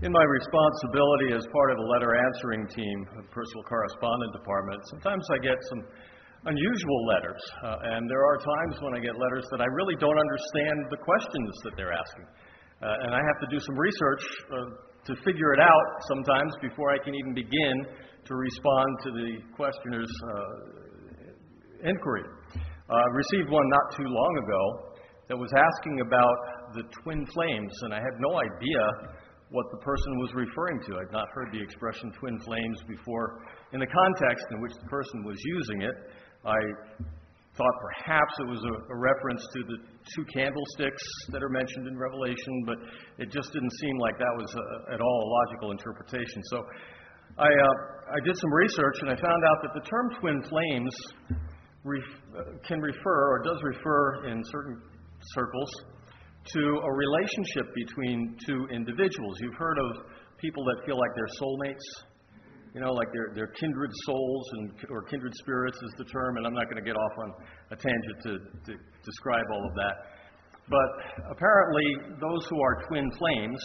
In my responsibility as part of the letter answering team of the Personal Correspondent Department, sometimes I get some unusual letters, and there are times when I get letters that I really don't understand the questions that they're asking. And I have to do some research to figure it out sometimes before I can even begin to respond to the questioner's inquiry. I received one not too long ago that was asking about the twin flames, and I had no idea what the person was referring to. I'd not heard the expression twin flames before in the context in which the person was using it. I thought perhaps it was a reference to the two candlesticks that are mentioned in Revelation, but it just didn't seem like that was at all a logical interpretation. So I did some research, and I found out that the term twin flames can refer, or does refer in certain circles, to a relationship between two individuals. You've heard of people that feel like they're soulmates, like they're kindred souls, or kindred spirits is the term, and I'm not going to get off on a tangent to describe all of that. But apparently, those who are twin flames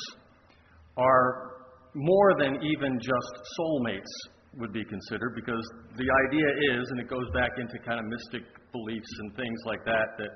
are more than even just soulmates would be considered, because the idea is, and it goes back into kind of mystic beliefs and things like that, that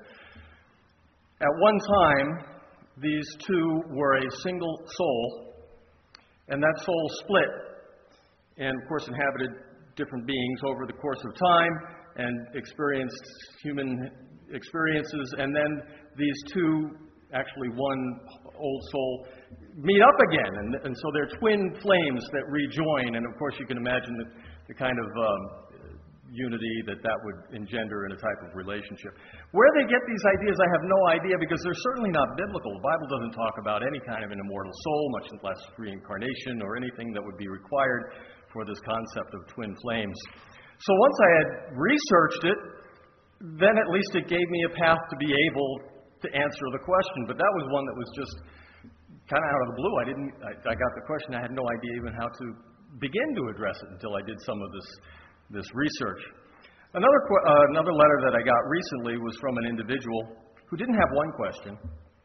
at one time, these two were a single soul, and that soul split and, of course, inhabited different beings over the course of time and experienced human experiences, and then these two, actually one old soul, meet up again, and so they're twin flames that rejoin, and of course you can imagine the kind of unity that would engender in a type of relationship. Where they get these ideas, I have no idea, because they're certainly not biblical. The Bible doesn't talk about any kind of an immortal soul, much less reincarnation or anything that would be required for this concept of twin flames. So once I had researched it, then at least it gave me a path to be able to answer the question. But that was one that was just kind of out of the blue. I got the question. I had no idea even how to begin to address it until I did some of this research. Another letter that I got recently was from an individual who didn't have one question.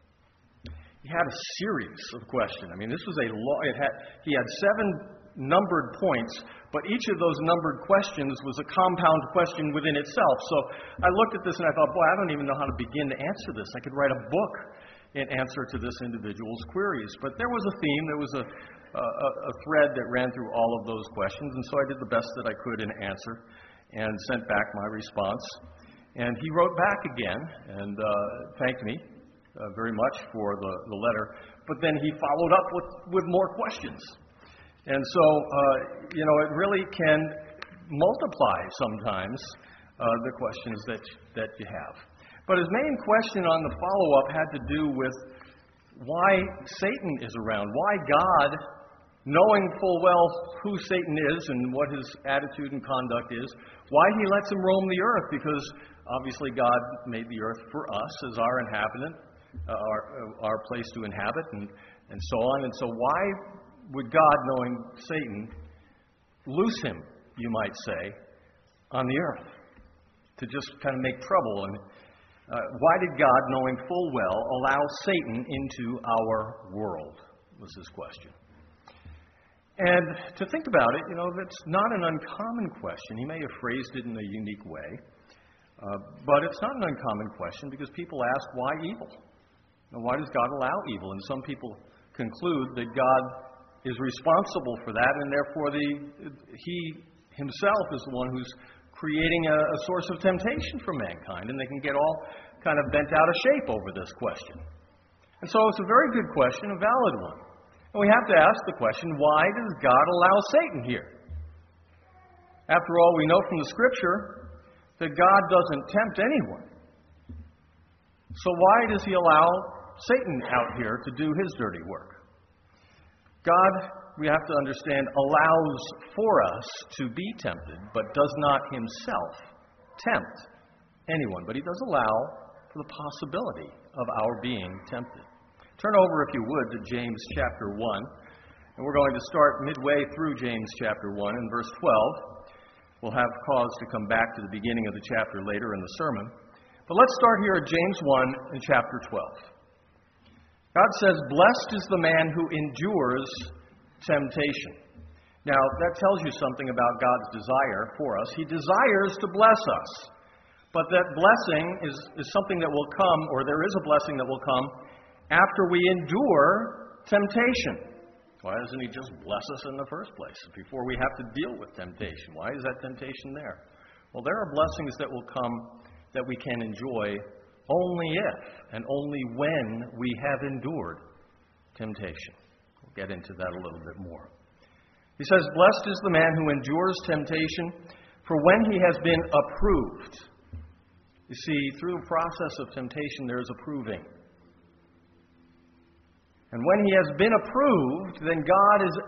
He had a series of questions. I mean, this was he had 7 numbered points, but each of those numbered questions was a compound question within itself. So I looked at this and I thought, boy, I don't even know how to begin to answer this. I could write a book in answer to this individual's queries. But there was a theme, there was a thread that ran through all of those questions, and so I did the best that I could in answer and sent back my response. And he wrote back again and thanked me very much for the letter, but then he followed up with more questions. And so, it really can multiply sometimes the questions that you have. But his main question on the follow-up had to do with why Satan is around, why God, knowing full well who Satan is and what his attitude and conduct is, why he lets him roam the earth, because obviously God made the earth for us as our inhabitant, our place to inhabit, and so on. And so why would God, knowing Satan, loose him, you might say, on the earth to just kind of make trouble? And why did God, knowing full well, allow Satan into our world, was his question. And to think about it, that's not an uncommon question. He may have phrased it in a unique way, but it's not an uncommon question, because people ask, why evil? Why does God allow evil? And some people conclude that God is responsible for that, and therefore he himself is the one who's creating a source of temptation for mankind, and they can get all kind of bent out of shape over this question. And so it's a very good question, a valid one. And we have to ask the question, why does God allow Satan here? After all, we know from the Scripture that God doesn't tempt anyone. So why does he allow Satan out here to do his dirty work? God, we have to understand, allows for us to be tempted, but does not himself tempt anyone. But he does allow for the possibility of our being tempted. Turn over, if you would, to James chapter 1. And we're going to start midway through James chapter 1 in verse 12. We'll have cause to come back to the beginning of the chapter later in the sermon. But let's start here at James 1 in chapter 12. God says, "Blessed is the man who endures temptation. Now, that tells you something about God's desire for us. He desires to bless us. But that blessing is something that will come, or there is a blessing that will come, after we endure temptation. Why doesn't He just bless us in the first place, before we have to deal with temptation? Why is that temptation there? Well, there are blessings that will come that we can enjoy only if and only when we have endured temptation. We'll get into that a little bit more. He says, "Blessed is the man who endures temptation, for when he has been approved." You see, through the process of temptation, there is a proving. And when he has been approved, then God is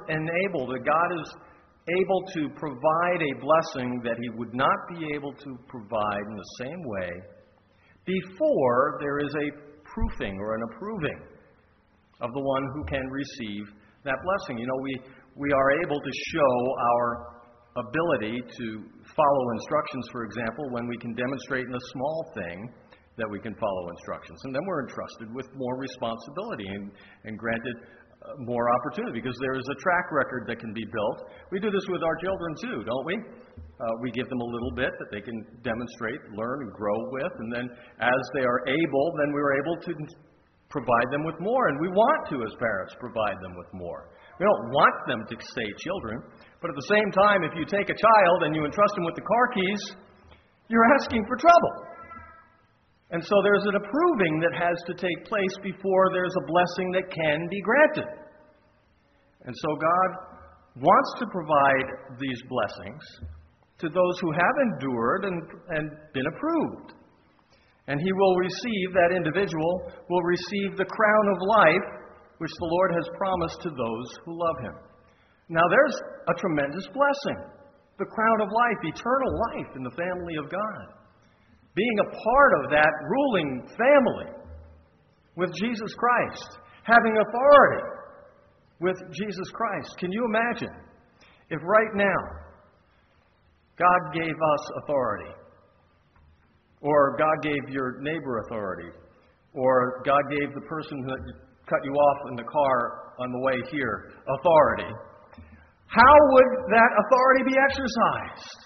able to provide a blessing that He would not be able to provide in the same way before there is a proofing or an approving of the one who can receive that blessing. You know, we are able to show our ability to follow instructions, for example, when we can demonstrate in a small thing that we can follow instructions. And then we're entrusted with more responsibility and granted more opportunity, because there is a track record that can be built. We do this with our children too, don't we? We give them a little bit that they can demonstrate, learn, and grow with, and then as they are able, then we're able to provide them with more. And we want to, as parents, provide them with more. We don't want them to stay children, but at the same time, if you take a child and you entrust him with the car keys, you're asking for trouble. And so there's an approving that has to take place before there's a blessing that can be granted. And so God wants to provide these blessings to those who have endured and been approved. And He will receive, that individual will receive the crown of life which the Lord has promised to those who love Him. Now there's a tremendous blessing. The crown of life, eternal life in the family of God. Being a part of that ruling family with Jesus Christ. Having authority with Jesus Christ. Can you imagine if right now God gave us authority? Or God gave your neighbor authority? Or God gave the person that cut you off in the car on the way here authority? How would that authority be exercised?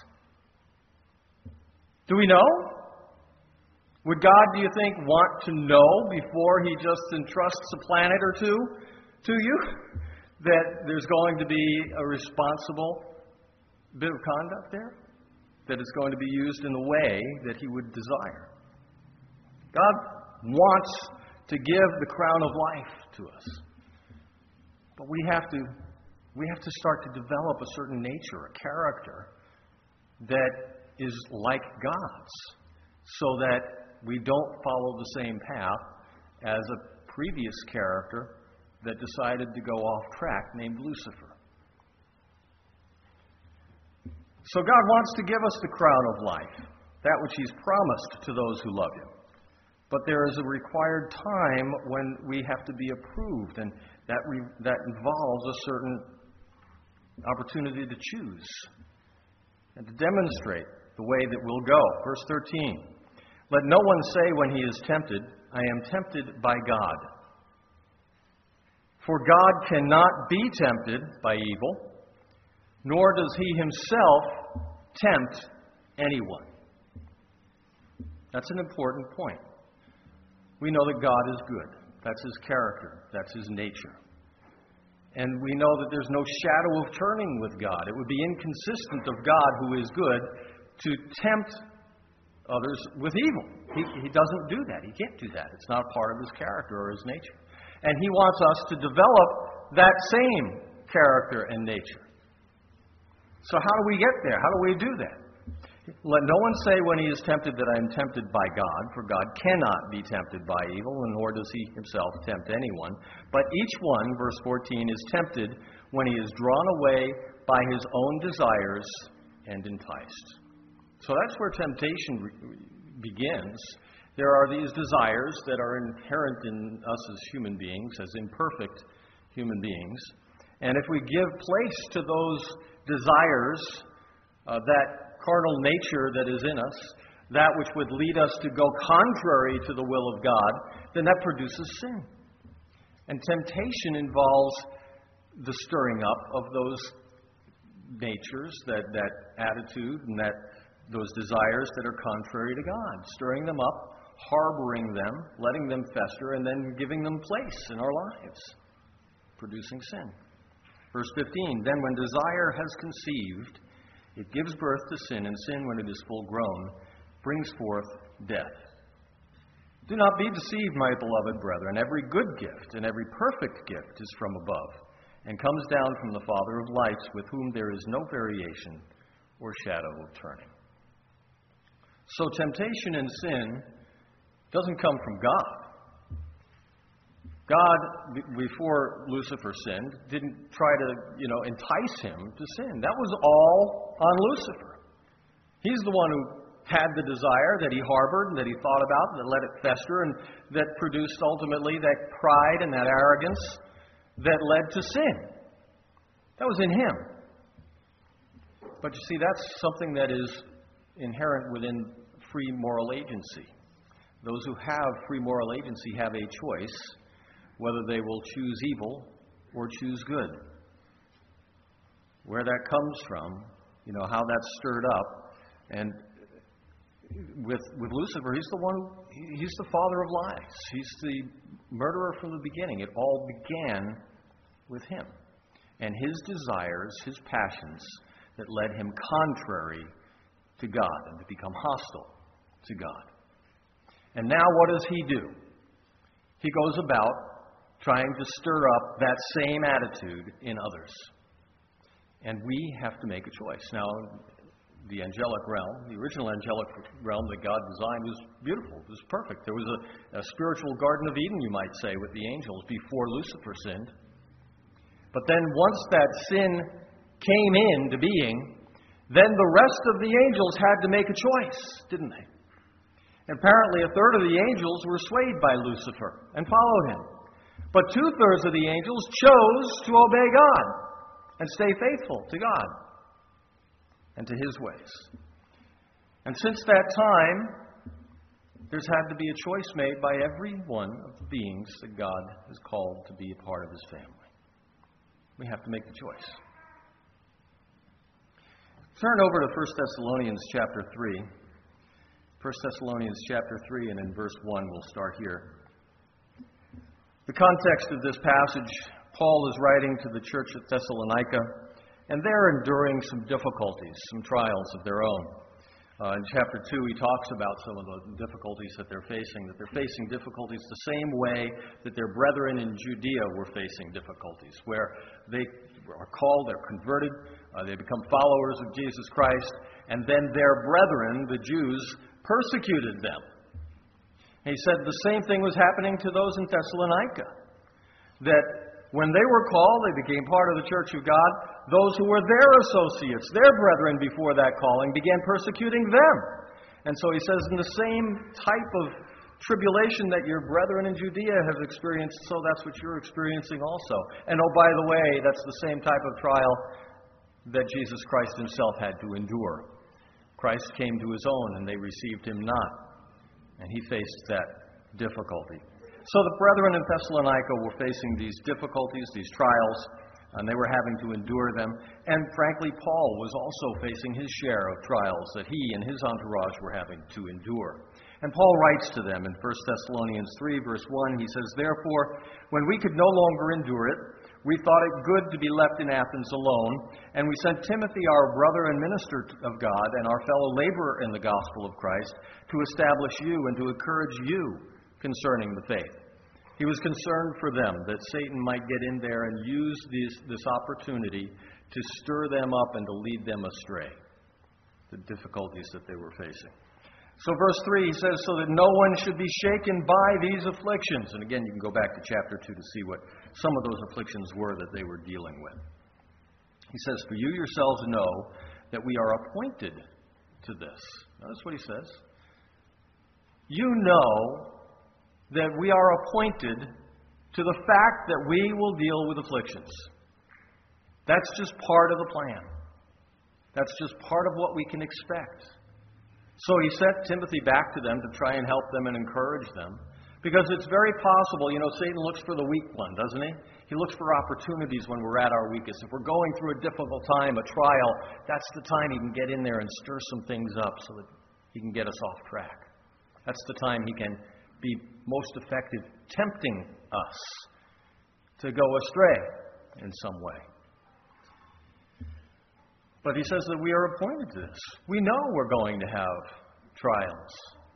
Do we know? Would God, do you think, want to know before He just entrusts a planet or two to you that there's going to be a responsible bit of conduct there? That it's going to be used in the way that He would desire? God wants to give the crown of life to us. But we have to start to develop a certain nature, a character that is like God's, so that we don't follow the same path as a previous character that decided to go off track named Lucifer. So God wants to give us the crown of life, that which He's promised to those who love Him. But there is a required time when we have to be approved, and that involves a certain opportunity to choose and to demonstrate the way that we'll go. Verse 13, "Let no one say when he is tempted, I am tempted by God. For God cannot be tempted by evil, nor does He Himself tempt anyone." That's an important point. We know that God is good. That's His character. That's His nature. And we know that there's no shadow of turning with God. It would be inconsistent of God, who is good, to tempt others with evil. He doesn't do that. He can't do that. It's not part of His character or His nature. And He wants us to develop that same character and nature. So how do we get there? How do we do that? "Let no one say when he is tempted that I am tempted by God, for God cannot be tempted by evil, and nor does He Himself tempt anyone. But each one," verse 14, "is tempted when he is drawn away by his own desires and enticed." So that's where temptation begins. There are these desires that are inherent in us as human beings, as imperfect human beings. And if we give place to those desires, that carnal nature that is in us, that which would lead us to go contrary to the will of God, then that produces sin. And temptation involves the stirring up of those natures, that attitude, and those desires that are contrary to God. Stirring them up, harboring them, letting them fester, and then giving them place in our lives, producing sin. Verse 15, then when desire has conceived, it gives birth to sin, and sin, when it is full grown, brings forth death. Do not be deceived, my beloved brethren. Every good gift and every perfect gift is from above, and comes down from the Father of lights, with whom there is no variation or shadow of turning. So temptation and sin doesn't come from God. God, before Lucifer sinned, didn't try to, entice him to sin. That was all on Lucifer. He's the one who had the desire that he harbored and that he thought about and that let it fester and that produced ultimately that pride and that arrogance that led to sin. That was in him. But you see, that's something that is inherent within free moral agency. Those who have free moral agency have a choice whether they will choose evil or choose good. Where that comes from, how that's stirred up. And with Lucifer, he's the father of lies. He's the murderer from the beginning. It all began with him and his desires, his passions that led him contrary to God and to become hostile to God. And now what does he do? He goes about trying to stir up that same attitude in others. And we have to make a choice. Now, the angelic realm, the original angelic realm that God designed, was beautiful. It was perfect. There was a spiritual Garden of Eden, you might say, with the angels before Lucifer sinned. But then once that sin came into being, then the rest of the angels had to make a choice, didn't they? And apparently a third of the angels were swayed by Lucifer and followed him. But 2/3 of the angels chose to obey God and stay faithful to God and to his ways. And since that time, there's had to be a choice made by every one of the beings that God has called to be a part of his family. We have to make the choice. Turn over to 1 Thessalonians chapter 3. 1 Thessalonians chapter 3, and in verse 1, we'll start here. The context of this passage, Paul is writing to the church at Thessalonica, and they're enduring some difficulties, some trials of their own. In chapter 2, he talks about some of the difficulties that they're facing difficulties the same way that their brethren in Judea were facing difficulties, where they are called, they're converted, they become followers of Jesus Christ, and then their brethren, the Jews, persecuted them. He said the same thing was happening to those in Thessalonica. That when they were called, they became part of the church of God. Those who were their associates, their brethren before that calling, began persecuting them. And so he says, in the same type of tribulation that your brethren in Judea have experienced, so that's what you're experiencing also. And oh, by the way, that's the same type of trial that Jesus Christ himself had to endure. Christ came to his own, and they received him not. And he faced that difficulty. So the brethren in Thessalonica were facing these difficulties, these trials, and they were having to endure them. And frankly, Paul was also facing his share of trials that he and his entourage were having to endure. And Paul writes to them in 1 Thessalonians 3, verse 1, he says, "Therefore, when we could no longer endure it, we thought it good to be left in Athens alone, and we sent Timothy, our brother and minister of God, and our fellow laborer in the gospel of Christ, to establish you and to encourage you concerning the faith." He was concerned for them, that Satan might get in there and use this opportunity to stir them up and to lead them astray, the difficulties that they were facing. So verse 3, he says, "So that no one should be shaken by these afflictions." And again, you can go back to chapter 2 to see what some of those afflictions were that they were dealing with. He says, "For you yourselves know that we are appointed to this." Notice what he says. You know that we are appointed to the fact that we will deal with afflictions. That's just part of the plan. That's just part of what we can expect. So he sent Timothy back to them to try and help them and encourage them. Because it's very possible, Satan looks for the weak one, doesn't he? He looks for opportunities when we're at our weakest. If we're going through a difficult time, a trial, that's the time he can get in there and stir some things up so that he can get us off track. That's the time he can be most effective tempting us to go astray in some way. But he says that we are appointed to this. We know we're going to have trials.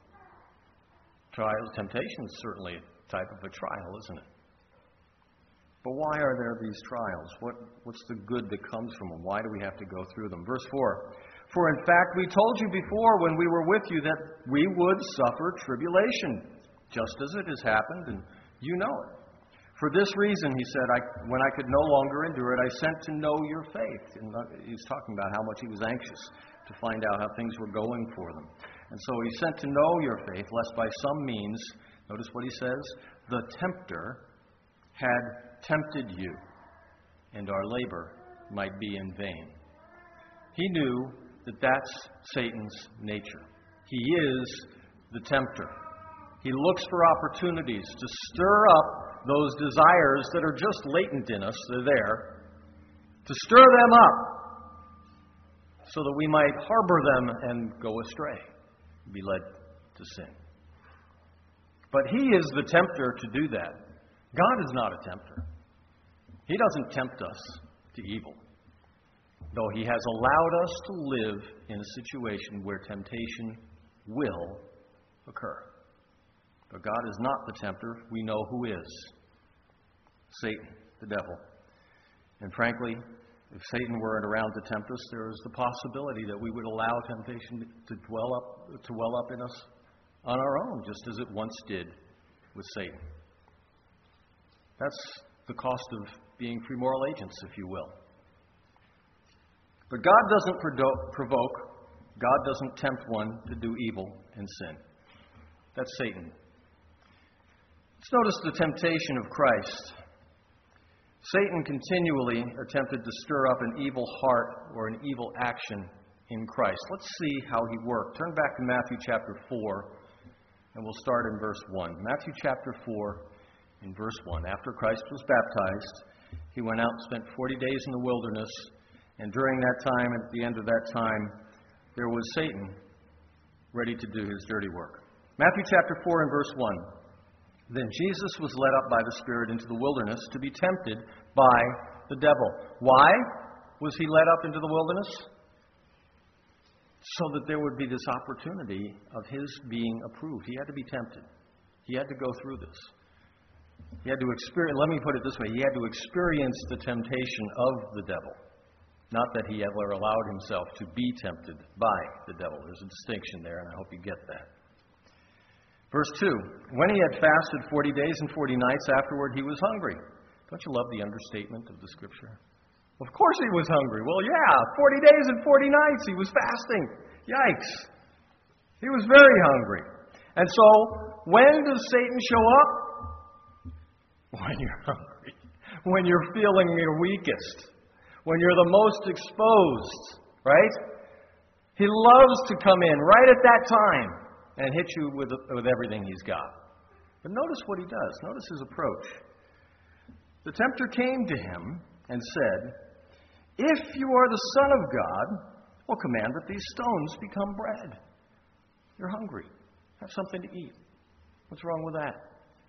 Temptation is certainly a type of a trial, isn't it? But why are there these trials? What's the good that comes from them? Why do we have to go through them? Verse 4, "For in fact we told you before when we were with you that we would suffer tribulation, just as it has happened, and you know it. For this reason," he said, "when I could no longer endure it, I sent to know your faith." And he's talking about how much he was anxious to find out how things were going for them. And so he sent to know your faith, lest by some means, notice what he says, "the tempter had tempted you, and our labor might be in vain." He knew that that's Satan's nature. He is the tempter. He looks for opportunities to stir up those desires that are just latent in us, they're there, to stir them up so that we might harbor them and go astray, be led to sin. But he is the tempter to do that. God is not a tempter. He doesn't tempt us to evil, though he has allowed us to live in a situation where temptation will occur. But God is not the tempter. We know who is. Satan, the devil. And frankly, if Satan weren't around to tempt us, there is the possibility that we would allow temptation to well up in us on our own, just as it once did with Satan. That's the cost of being free moral agents, if you will. But God doesn't provoke. God doesn't tempt one to do evil and sin. That's Satan. Let's notice the temptation of Christ. Satan continually attempted to stir up an evil heart or an evil action in Christ. Let's see how he worked. Turn back to Matthew chapter 4, and we'll start in verse 1. Matthew chapter 4, in verse 1. After Christ was baptized, he went out and spent 40 days in the wilderness, and during that time, at the end of that time, there was Satan ready to do his dirty work. Matthew chapter 4 and verse 1. "Then Jesus was led up by the Spirit into the wilderness to be tempted by the devil." Why was he led up into the wilderness? So that there would be this opportunity of his being approved. He had to be tempted. He had to go through this. He had to experience, let me put it this way, he had to experience the temptation of the devil. Not that he ever allowed himself to be tempted by the devil. There's a distinction there, and I hope you get that. Verse 2, "When he had fasted 40 days and 40 nights, afterward he was hungry." Don't you love the understatement of the Scripture? Of course he was hungry. Well, yeah, 40 days and 40 nights he was fasting. Yikes. He was very hungry. And so, when does Satan show up? When you're hungry. When you're feeling your weakest. When you're the most exposed, right? He loves to come in right at that time and hit you with everything he's got. But notice what he does. Notice his approach. The tempter came to him and said, "If you are the Son of God, well, command that these stones become bread." You're hungry. Have something to eat. What's wrong with that?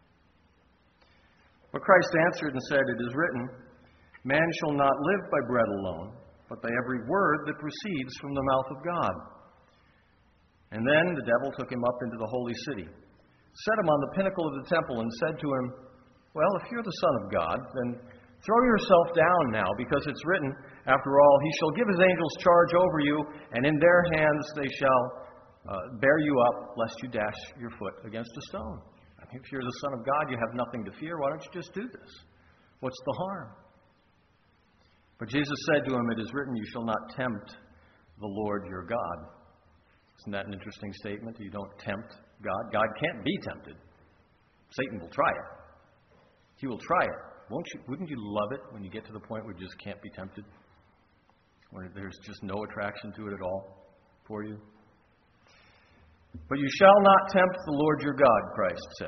But Christ answered and said, "It is written, man shall not live by bread alone, but by every word that proceeds from the mouth of God." And then the devil took him up into the holy city, set him on the pinnacle of the temple, and said to him, "Well, if you're the Son of God, then throw yourself down now, because it's written, after all, he shall give his angels charge over you, and in their hands they shall bear you up, lest you dash your foot against a stone." I mean, if you're the Son of God, you have nothing to fear. Why don't you just do this? What's the harm? But Jesus said to him, "It is written, you shall not tempt the Lord your God." Isn't that an interesting statement? You don't tempt God. God can't be tempted. Satan will try it. He will try it. Wouldn't you love it when you get to the point where you just can't be tempted? Where there's just no attraction to it at all for you? "But you shall not tempt the Lord your God," Christ said.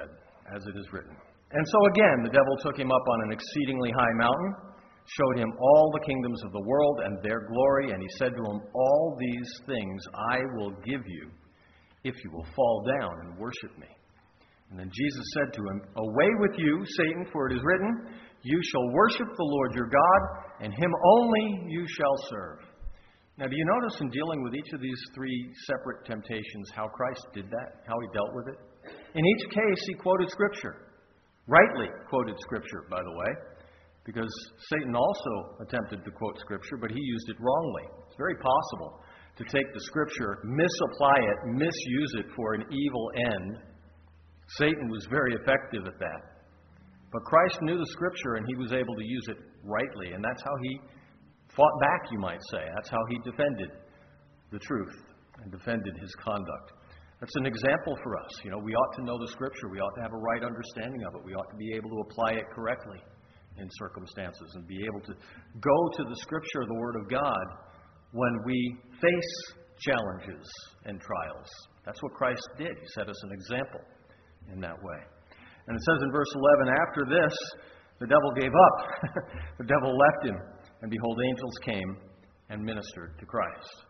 as it is written. And so again, the devil took him up on an exceedingly high mountain, showed him all the kingdoms of the world and their glory, and he said to him, "All these things I will give you if you will fall down and worship me." And then Jesus said to him, "Away with you, Satan, for it is written, you shall worship the Lord your God, and him only you shall serve." Now, do you notice in dealing with each of these three separate temptations how Christ did that, how he dealt with it? In each case, he quoted Scripture. Rightly quoted Scripture, by the way, because Satan also attempted to quote Scripture, but he used it wrongly. It's very possible to take the Scripture, misapply it, misuse it for an evil end. Satan was very effective at that. But Christ knew the Scripture, and he was able to use it rightly, and that's how he fought back, you might say. That's how he defended the truth and defended his conduct. That's an example for us. We ought to know the Scripture. We ought to have a right understanding of it. We ought to be able to apply it correctly in circumstances and be able to go to the Scripture, the Word of God, when we face challenges and trials. That's what Christ did. He set us an example in that way. And it says in verse 11, after this, the devil gave up. The devil left him, and behold, angels came and ministered to Christ.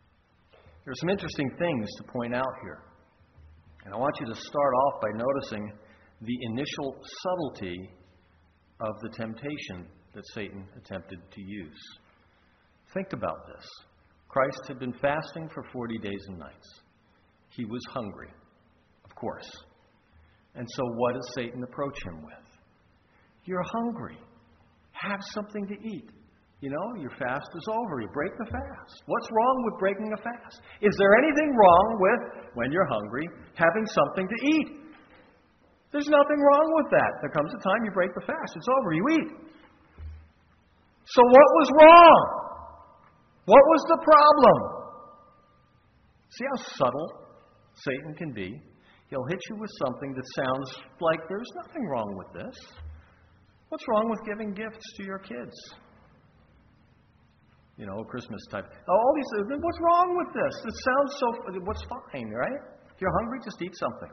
There are some interesting things to point out here. And I want you to start off by noticing the initial subtlety of the temptation that Satan attempted to use. Think about this. Christ had been fasting for 40 days and nights. He was hungry, of course. And so what does Satan approach him with? You're hungry. Have something to eat. Your fast is over. You break the fast. What's wrong with breaking a fast? Is there anything wrong with, when you're hungry, having something to eat? There's nothing wrong with that. There comes a time you break the fast. It's over. You eat. So what was wrong? What was the problem? See how subtle Satan can be? He'll hit you with something that sounds like there's nothing wrong with this. What's wrong with giving gifts to your kids? Christmas type. All these things. What's wrong with this? It sounds so. What's fine, right? If you're hungry, just eat something.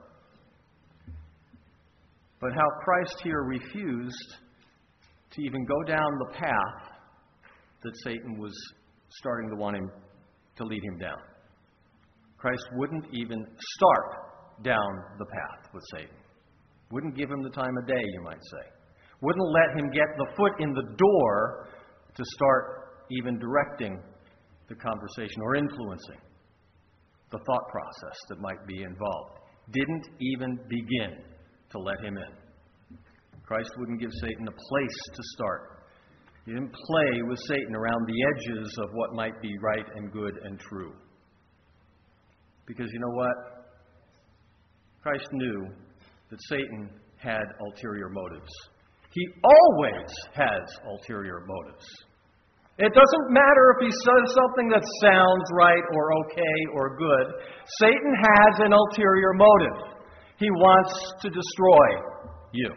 But how Christ here refused to even go down the path that Satan was starting to want him to lead him down. Christ wouldn't even start down the path with Satan. Wouldn't give him the time of day, you might say. Wouldn't let him get the foot in the door to start even directing the conversation or influencing the thought process that might be involved. Didn't even begin to let him in. Christ wouldn't give Satan a place to start. He didn't play with Satan around the edges of what might be right and good and true. Because you know what? Christ knew that Satan had ulterior motives. He always has ulterior motives. It doesn't matter if he says something that sounds right or okay or good. Satan has an ulterior motive. He wants to destroy you.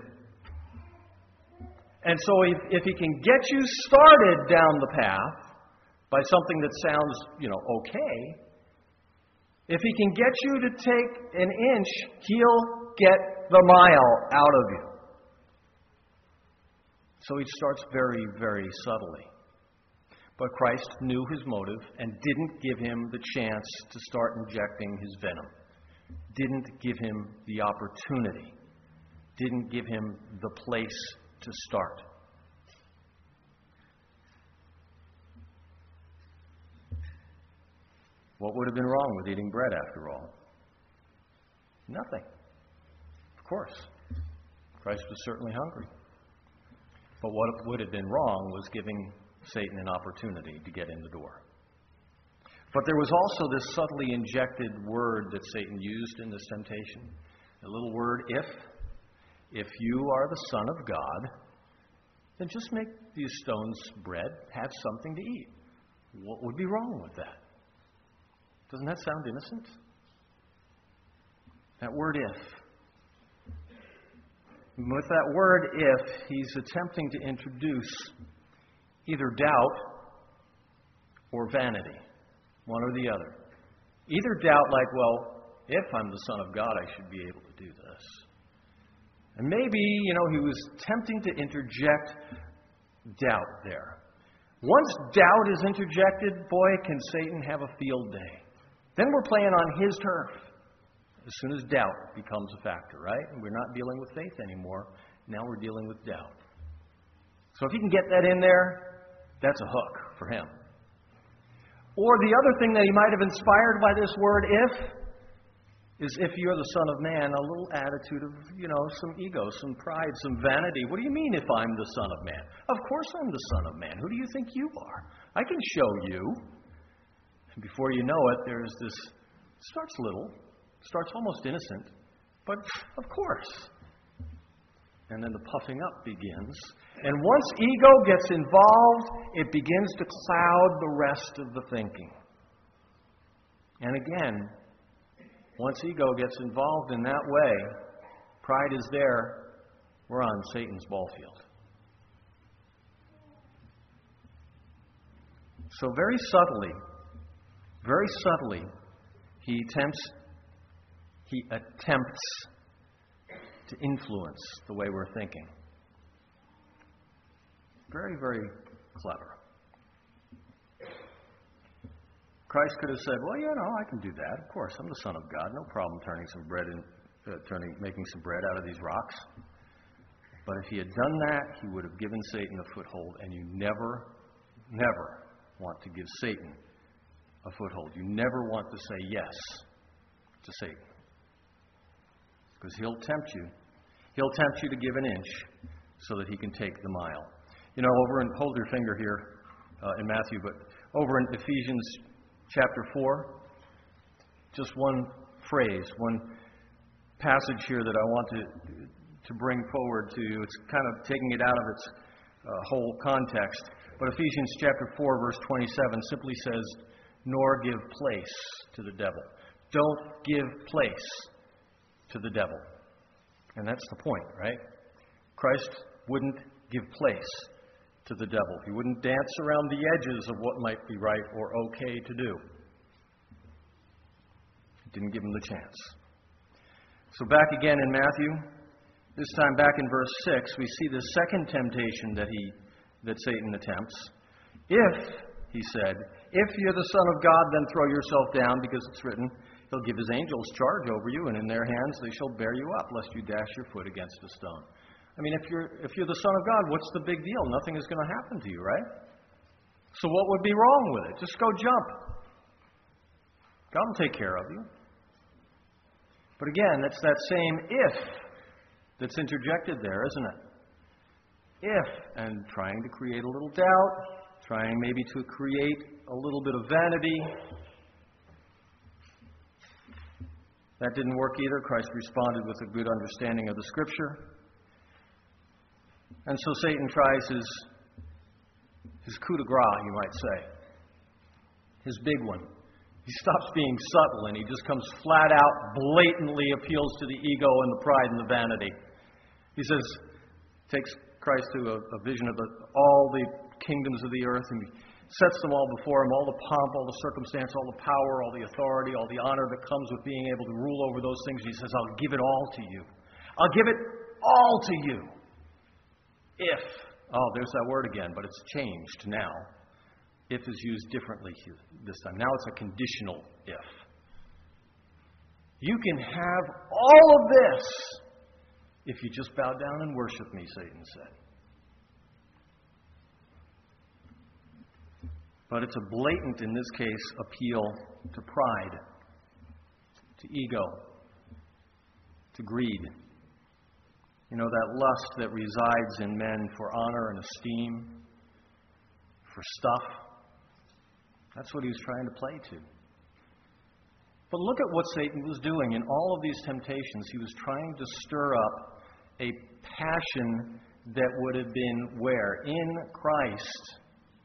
And so if he can get you started down the path by something that sounds, okay, if he can get you to take an inch, he'll get the mile out of you. So he starts very, very subtly. But Christ knew his motive and didn't give him the chance to start injecting his venom. Didn't give him the opportunity. Didn't give him the place to start. What would have been wrong with eating bread after all? Nothing. Of course. Christ was certainly hungry. But what would have been wrong was giving Satan an opportunity to get in the door. But there was also this subtly injected word that Satan used in this temptation. A little word, if. If you are the Son of God, then just make these stones bread, have something to eat. What would be wrong with that? Doesn't that sound innocent? That word, if. With that word, if, he's attempting to introduce either doubt or vanity, one or the other. Either doubt like, well, if I'm the Son of God, I should be able to do this. And maybe, he was tempting to interject doubt there. Once doubt is interjected, boy, can Satan have a field day. Then we're playing on his turf. As soon as doubt becomes a factor, right? And we're not dealing with faith anymore. Now we're dealing with doubt. So if he can get that in there, that's a hook for him. Or the other thing that he might have inspired by this word, if, is if you're the Son of Man, a little attitude of, some ego, some pride, some vanity. What do you mean if I'm the Son of Man? Of course I'm the Son of Man. Who do you think you are? I can show you. And before you know it, there's this, starts little, starts almost innocent, but of course. And then the puffing up begins. And once ego gets involved, it begins to cloud the rest of the thinking. And again, once ego gets involved in that way, pride is there, we're on Satan's ball field. So very subtly, he attempts to influence the way we're thinking. Very, very clever. Christ could have said, well, I can do that. Of course, I'm the Son of God. No problem making some bread out of these rocks. But if he had done that, he would have given Satan a foothold. And you never want to give Satan a foothold. You never want to say yes to Satan. Because he'll tempt you. He'll tempt you to give an inch so that he can take the mile. Hold your finger here in Matthew, but over in Ephesians chapter 4, just one phrase, one passage here that I want to bring forward to you. It's kind of taking it out of its whole context. But Ephesians chapter 4, verse 27 simply says, nor give place to the devil. Don't give place to the devil. And that's the point, right? Christ wouldn't give place to the devil. He wouldn't dance around the edges of what might be right or okay to do. He didn't give him the chance. So back again in Matthew, this time back in verse 6, we see the second temptation that Satan attempts. If, he said, if you're the Son of God, then throw yourself down, because it's written, he'll give his angels charge over you, and in their hands they shall bear you up, lest you dash your foot against a stone. I mean, if you're the Son of God, what's the big deal? Nothing is going to happen to you, right? So what would be wrong with it? Just go jump. God will take care of you. But again, it's that same if that's interjected there, isn't it? If, and trying to create a little doubt, trying maybe to create a little bit of vanity. That didn't work either. Christ responded with a good understanding of the Scripture. And so Satan tries his coup de grace, you might say. His big one. He stops being subtle and he just comes flat out, blatantly appeals to the ego and the pride and the vanity. He says, takes Christ to a vision of all the kingdoms of the earth, and he sets them all before him, all the pomp, all the circumstance, all the power, all the authority, all the honor that comes with being able to rule over those things. He says, I'll give it all to you. I'll give it all to you. If. Oh, there's that word again, but it's changed now. If is used differently here this time. Now it's a conditional if. You can have all of this if you just bow down and worship me, Satan said. But it's a blatant, in this case, appeal to pride, to ego, to greed. That lust that resides in men for honor and esteem, for stuff. That's what he was trying to play to. But look at what Satan was doing. In all of these temptations, he was trying to stir up a passion that would have been where? In Christ.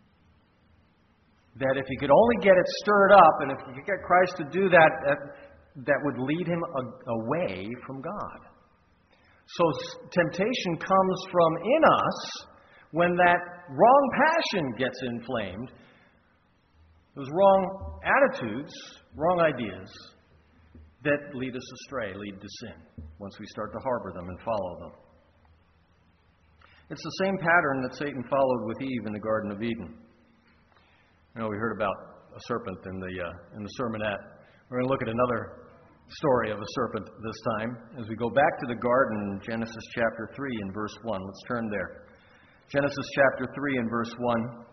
That if he could only get it stirred up, and if he could get Christ to do that, that would lead him away from God. So temptation comes from in us when that wrong passion gets inflamed. Those wrong attitudes, wrong ideas that lead us astray, lead to sin, once we start to harbor them and follow them. It's the same pattern that Satan followed with Eve in the Garden of Eden. We heard about a serpent in the sermonette. We're going to look at another story of a serpent this time as we go back to the garden, Genesis chapter 3 and verse 1. Let's turn there. Genesis chapter 3 and verse 1.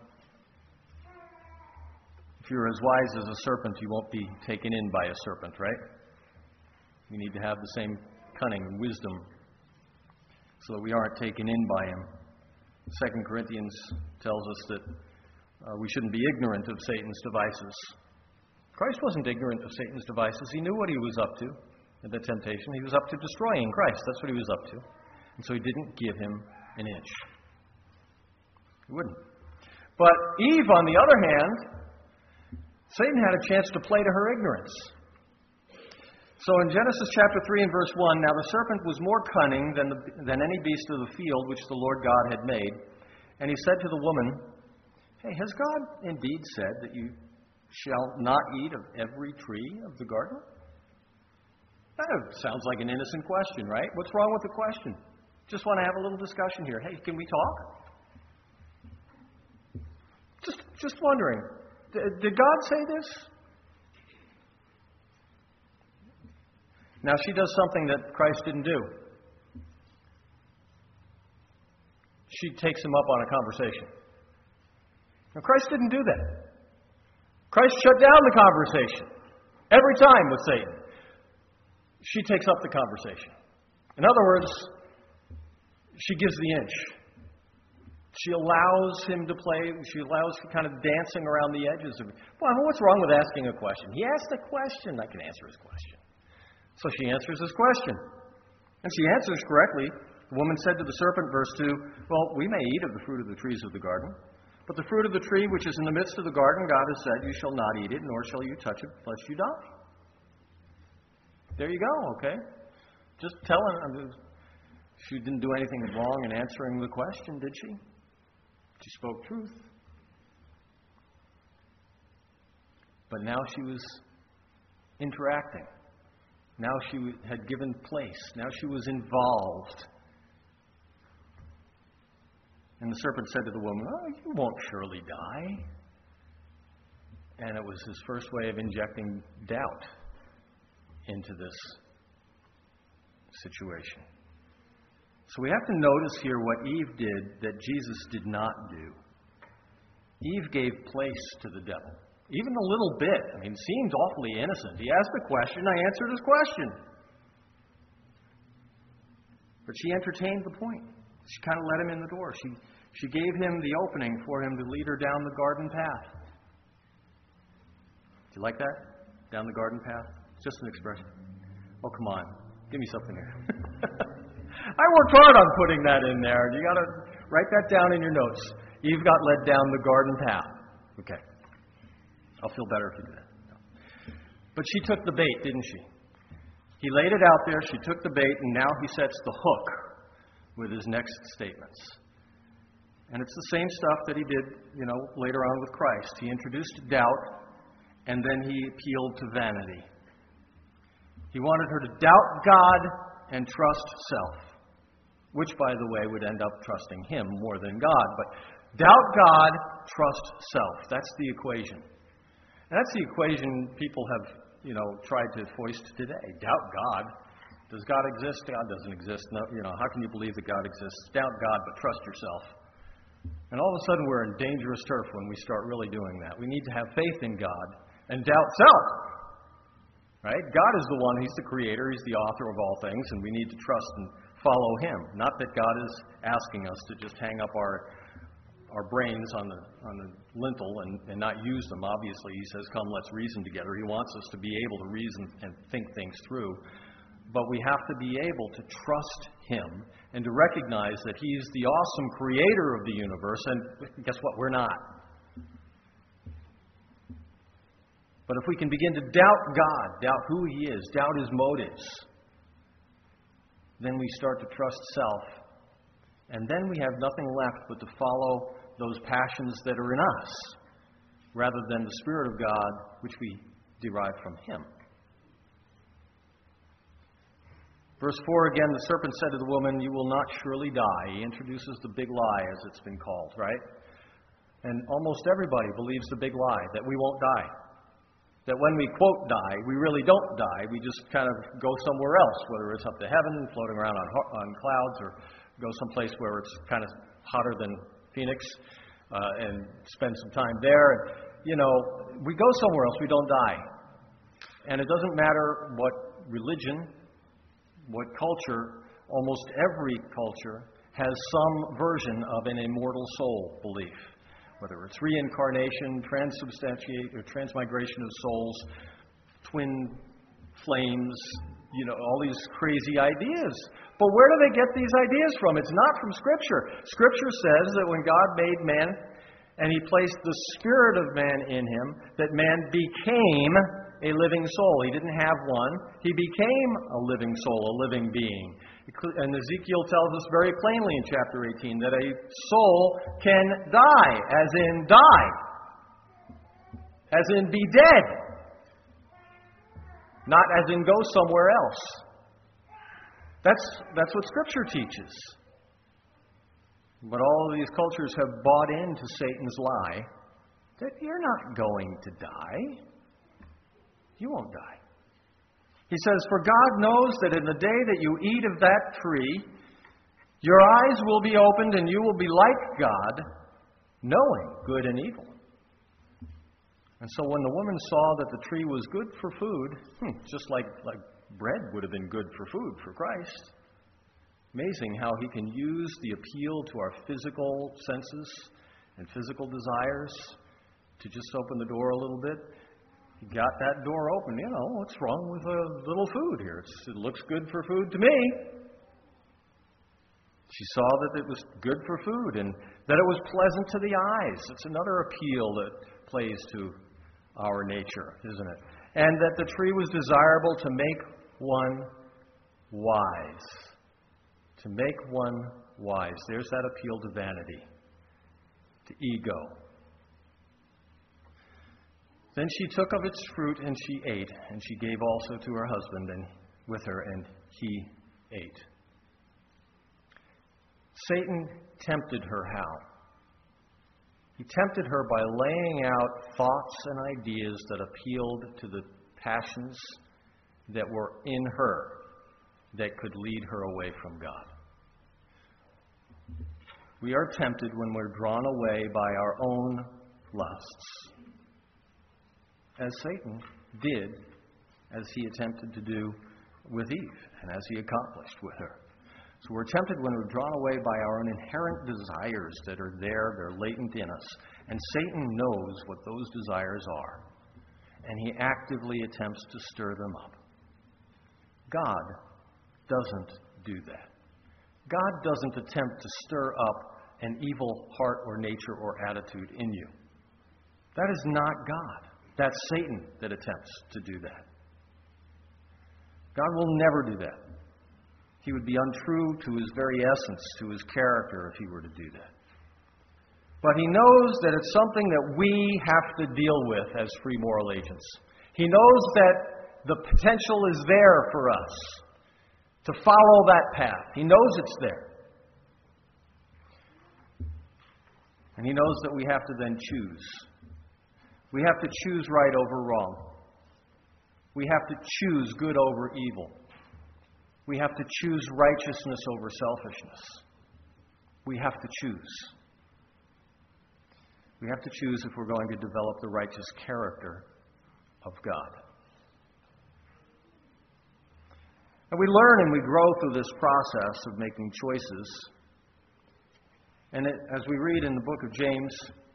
If you're as wise as a serpent, you won't be taken in by a serpent, right? You need to have the same cunning and wisdom so that we aren't taken in by him. 2 Corinthians tells us that we shouldn't be ignorant of Satan's devices. Christ wasn't ignorant of Satan's devices. He knew what he was up to in the temptation. He was up to destroying Christ. That's what he was up to. And so he didn't give him an inch. He wouldn't. But Eve, on the other hand, Satan had a chance to play to her ignorance. So in Genesis chapter 3 and verse 1, now the serpent was more cunning than any beast of the field which the Lord God had made. And he said to the woman, "Hey, has God indeed said that you shall not eat of every tree of the garden?" That sounds like an innocent question, right? What's wrong with the question? Just want to have a little discussion here. Hey, can we talk? Just wondering. Did God say this? Now, she does something that Christ didn't do. She takes him up on a conversation. Now, Christ didn't do that. Christ shut down the conversation every time with Satan. She takes up the conversation. In other words, she gives the inch. She allows him to play. She allows kind of dancing around the edges of it. Well, what's wrong with asking a question? He asked a question. I can answer his question. So she answers his question. And she answers correctly. The woman said to the serpent, verse 2, "Well, we may eat of the fruit of the trees of the garden. But the fruit of the tree which is in the midst of the garden, God has said, you shall not eat it, nor shall you touch it, lest you die." There you go, okay? Just telling her. She didn't do anything wrong in answering the question, did she? She spoke truth. But now she was interacting. Now she had given place. Now she was involved. And the serpent said to the woman, "Oh, you won't surely die." And it was his first way of injecting doubt into this situation. So we have to notice here what Eve did that Jesus did not do. Eve gave place to the devil. Even a little bit. It seemed awfully innocent. He asked a question, I answered his question. But she entertained the point. She kind of let him in the door. She gave him the opening for him to lead her down the garden path. Do you like that? Down the garden path? It's just an expression. Oh, come on. Give me something here. I worked hard on putting that in there. You got to write that down in your notes. Eve got led down the garden path. Okay. I'll feel better if you do that. No. But she took the bait, didn't she? He laid it out there. She took the bait, and now he sets the hook with his next statements. And it's the same stuff that he did, later on with Christ. He introduced doubt, and then he appealed to vanity. He wanted her to doubt God and trust self, which, by the way, would end up trusting him more than God. But doubt God, trust self. That's the equation. And that's the equation people have, tried to foist today. Doubt God. Does God exist? God doesn't exist. No, how can you believe that God exists? Doubt God, but trust yourself. And all of a sudden we're in dangerous turf when we start really doing that. We need to have faith in God and doubt self. Right? God is the one. He's the creator. He's the author of all things, and we need to trust and follow him. Not that God is asking us to just hang up our brains on the lintel and not use them. Obviously, he says, "Come, let's reason together." He wants us to be able to reason and think things through. But we have to be able to trust him and to recognize that he's the awesome creator of the universe, and guess what? We're not. But if we can begin to doubt God, doubt who he is, doubt his motives, then we start to trust self. And then we have nothing left but to follow those passions that are in us, rather than the Spirit of God, which we derive from him. Verse 4 again, the serpent said to the woman, "You will not surely die." He introduces the big lie, as it's been called, right? And almost everybody believes the big lie, that we won't die. That when we, quote, die, we really don't die. We just kind of go somewhere else, whether it's up to heaven, floating around on clouds, or go someplace where it's kind of hotter than Phoenix, and spend some time there. And, we go somewhere else, we don't die. And it doesn't matter what religion, what culture, almost every culture has some version of an immortal soul belief. Whether it's reincarnation, transmigration of souls, twin flames, all these crazy ideas. But where do they get these ideas from? It's not from Scripture. Scripture says that when God made man and He placed the spirit of man in him, that man became a living soul. He didn't have one. He became a living soul, a living being. And Ezekiel tells us very plainly in chapter 18 that a soul can die, as in die, as in be dead, not as in go somewhere else. That's what Scripture teaches. But all of these cultures have bought into Satan's lie that you're not going to die. You won't die. He says, "For God knows that in the day that you eat of that tree, your eyes will be opened and you will be like God, knowing good and evil." And so when the woman saw that the tree was good for food, just like bread would have been good for food for Christ, amazing how He can use the appeal to our physical senses and physical desires to just open the door a little bit. He got that door open. What's wrong with a little food here? It looks good for food to me. She saw that it was good for food and that it was pleasant to the eyes. It's another appeal that plays to our nature, isn't it? And that the tree was desirable to make one wise. To make one wise. There's that appeal to vanity, to ego. Then she took of its fruit and she ate, and she gave also to her husband and with her, and he ate. Satan tempted her how? He tempted her by laying out thoughts and ideas that appealed to the passions that were in her that could lead her away from God. We are tempted when we're drawn away by our own lusts, as Satan did, as he attempted to do with Eve, and as he accomplished with her. So we're tempted when we're drawn away by our own inherent desires that are there, they're latent in us. And Satan knows what those desires are, and he actively attempts to stir them up. God doesn't do that. God doesn't attempt to stir up an evil heart or nature or attitude in you. That is not God. That's Satan that attempts to do that. God will never do that. He would be untrue to His very essence, to His character, if He were to do that. But He knows that it's something that we have to deal with as free moral agents. He knows that the potential is there for us to follow that path. He knows it's there. And He knows that we have to then choose. We have to choose right over wrong. We have to choose good over evil. We have to choose righteousness over selfishness. We have to choose. We have to choose if we're going to develop the righteous character of God. And we learn and we grow through this process of making choices. And as we read in the book of James,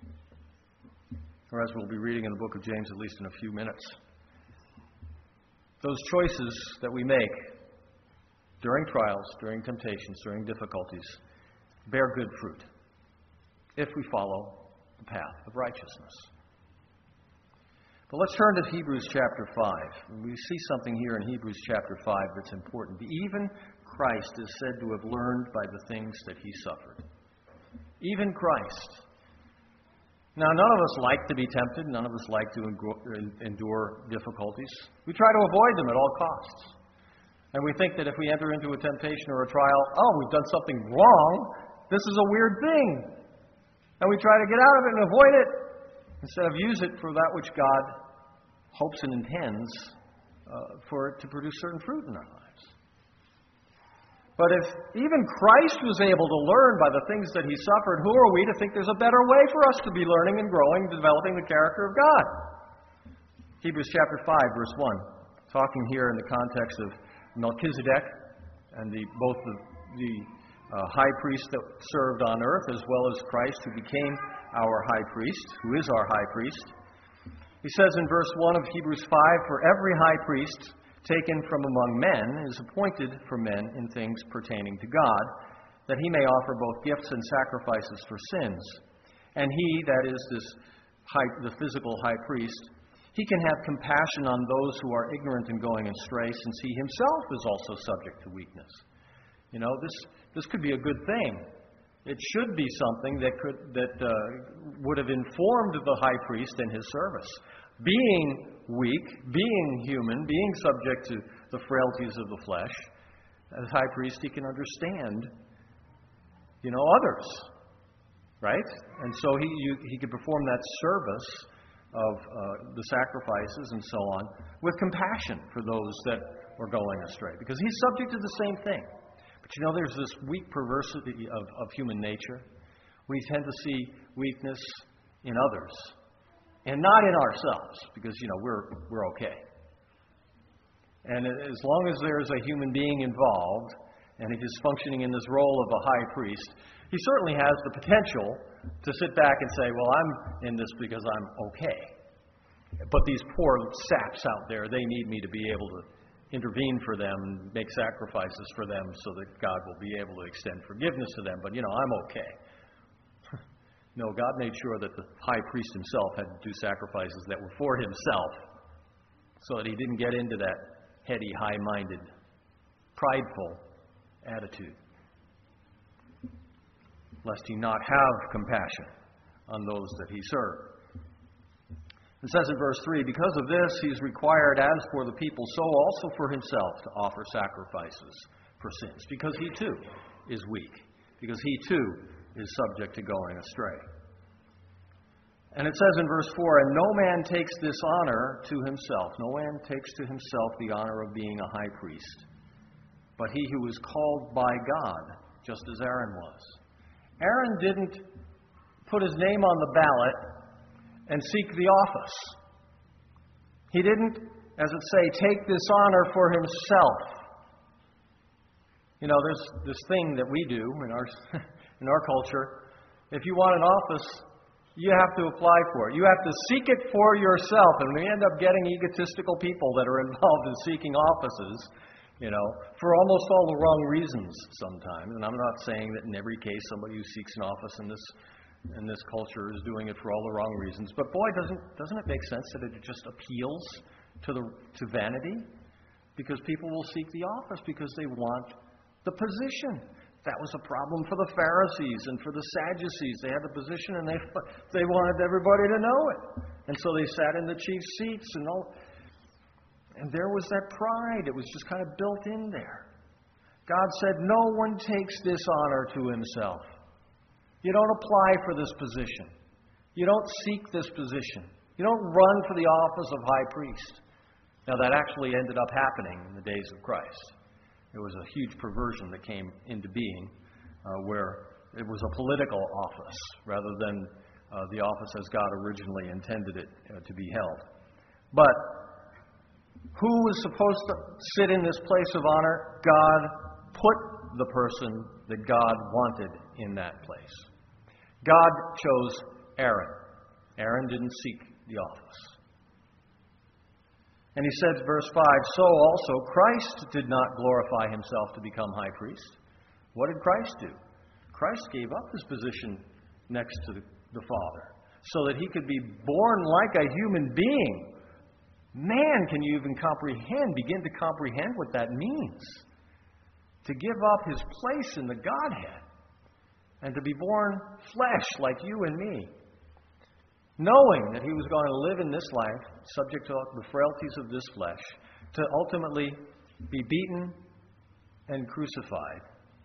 or as we'll be reading in the book of James at least in a few minutes, those choices that we make during trials, during temptations, during difficulties, bear good fruit if we follow the path of righteousness. But let's turn to Hebrews chapter 5. We see something here in Hebrews chapter 5 that's important. Even Christ is said to have learned by the things that He suffered. Even Christ. Now, none of us like to be tempted. None of us like to endure difficulties. We try to avoid them at all costs. And we think that if we enter into a temptation or a trial, oh, we've done something wrong. This is a weird thing. And we try to get out of it and avoid it instead of use it for that which God hopes and intends for it to produce certain fruit in our lives. But if even Christ was able to learn by the things that He suffered, who are we to think there's a better way for us to be learning and growing, developing the character of God? Hebrews chapter 5, verse 1, talking here in the context of Melchizedek and both the high priest that served on earth as well as Christ who became our high priest, who is our high priest. He says in verse 1 of Hebrews 5, "For every high priest taken from among men is appointed for men in things pertaining to God, that he may offer both gifts and sacrifices for sins. And he," that is the physical high priest, "he can have compassion on those who are ignorant and going astray, since he himself is also subject to weakness." You know, this could be a good thing. It should be something that would have informed the high priest in his service. Being weak, being human, being subject to the frailties of the flesh, as high priest he can understand, others, right? And so he could perform that service of the sacrifices and so on with compassion for those that were going astray, because he's subject to the same thing. But there's this weak perversity of human nature. We tend to see weakness in others and not in ourselves, because we're okay. And as long as there's a human being involved and he is functioning in this role of a high priest, he certainly has the potential to sit back and say, well, I'm in this because I'm okay. But these poor saps out there, they need me to be able to intervene for them and make sacrifices for them so that God will be able to extend forgiveness to them. But, I'm okay. No, God made sure that the high priest himself had to do sacrifices that were for himself so that he didn't get into that heady, high-minded, prideful attitude, lest he not have compassion on those that he served. It says in verse 3, "Because of this he is required, as for the people, so also for himself, to offer sacrifices for sins," because he too is weak, because he too is subject to going astray. And it says in verse 4, "And no man takes this honor to himself." No man takes to himself the honor of being a high priest, but he who is called by God, just as Aaron was. Aaron didn't put his name on the ballot and seek the office. He didn't, as it say, take this honor for himself. There's this thing that we do in our culture. If you want an office, you have to apply for it. You have to seek it for yourself. And we end up getting egotistical people that are involved in seeking offices, for almost all the wrong reasons sometimes. And I'm not saying that in every case somebody who seeks an office in this culture is doing it for all the wrong reasons. But boy, doesn't it make sense that it just appeals to vanity? Because people will seek the office because they want the position. That was a problem for the Pharisees and for the Sadducees. They had the position and they wanted everybody to know it. And so they sat in the chief seats and all. And there was that pride. It was just kind of built in there. God said, no one takes this honor to himself. You don't apply for this position. You don't seek this position. You don't run for the office of high priest. Now, that actually ended up happening in the days of Christ. There was a huge perversion that came into being where it was a political office rather than the office as God originally intended it to be held. But who was supposed to sit in this place of honor? God put the person that God wanted in that place. God chose Aaron. Aaron didn't seek the office. And he says, verse 5, "So also Christ did not glorify himself to become high priest." What did Christ do? Christ gave up his position next to the Father so that he could be born like a human being. Man, can you even begin to comprehend what that means? To give up his place in the Godhead and to be born flesh like you and me, knowing that he was going to live in this life, subject to the frailties of this flesh, to ultimately be beaten and crucified.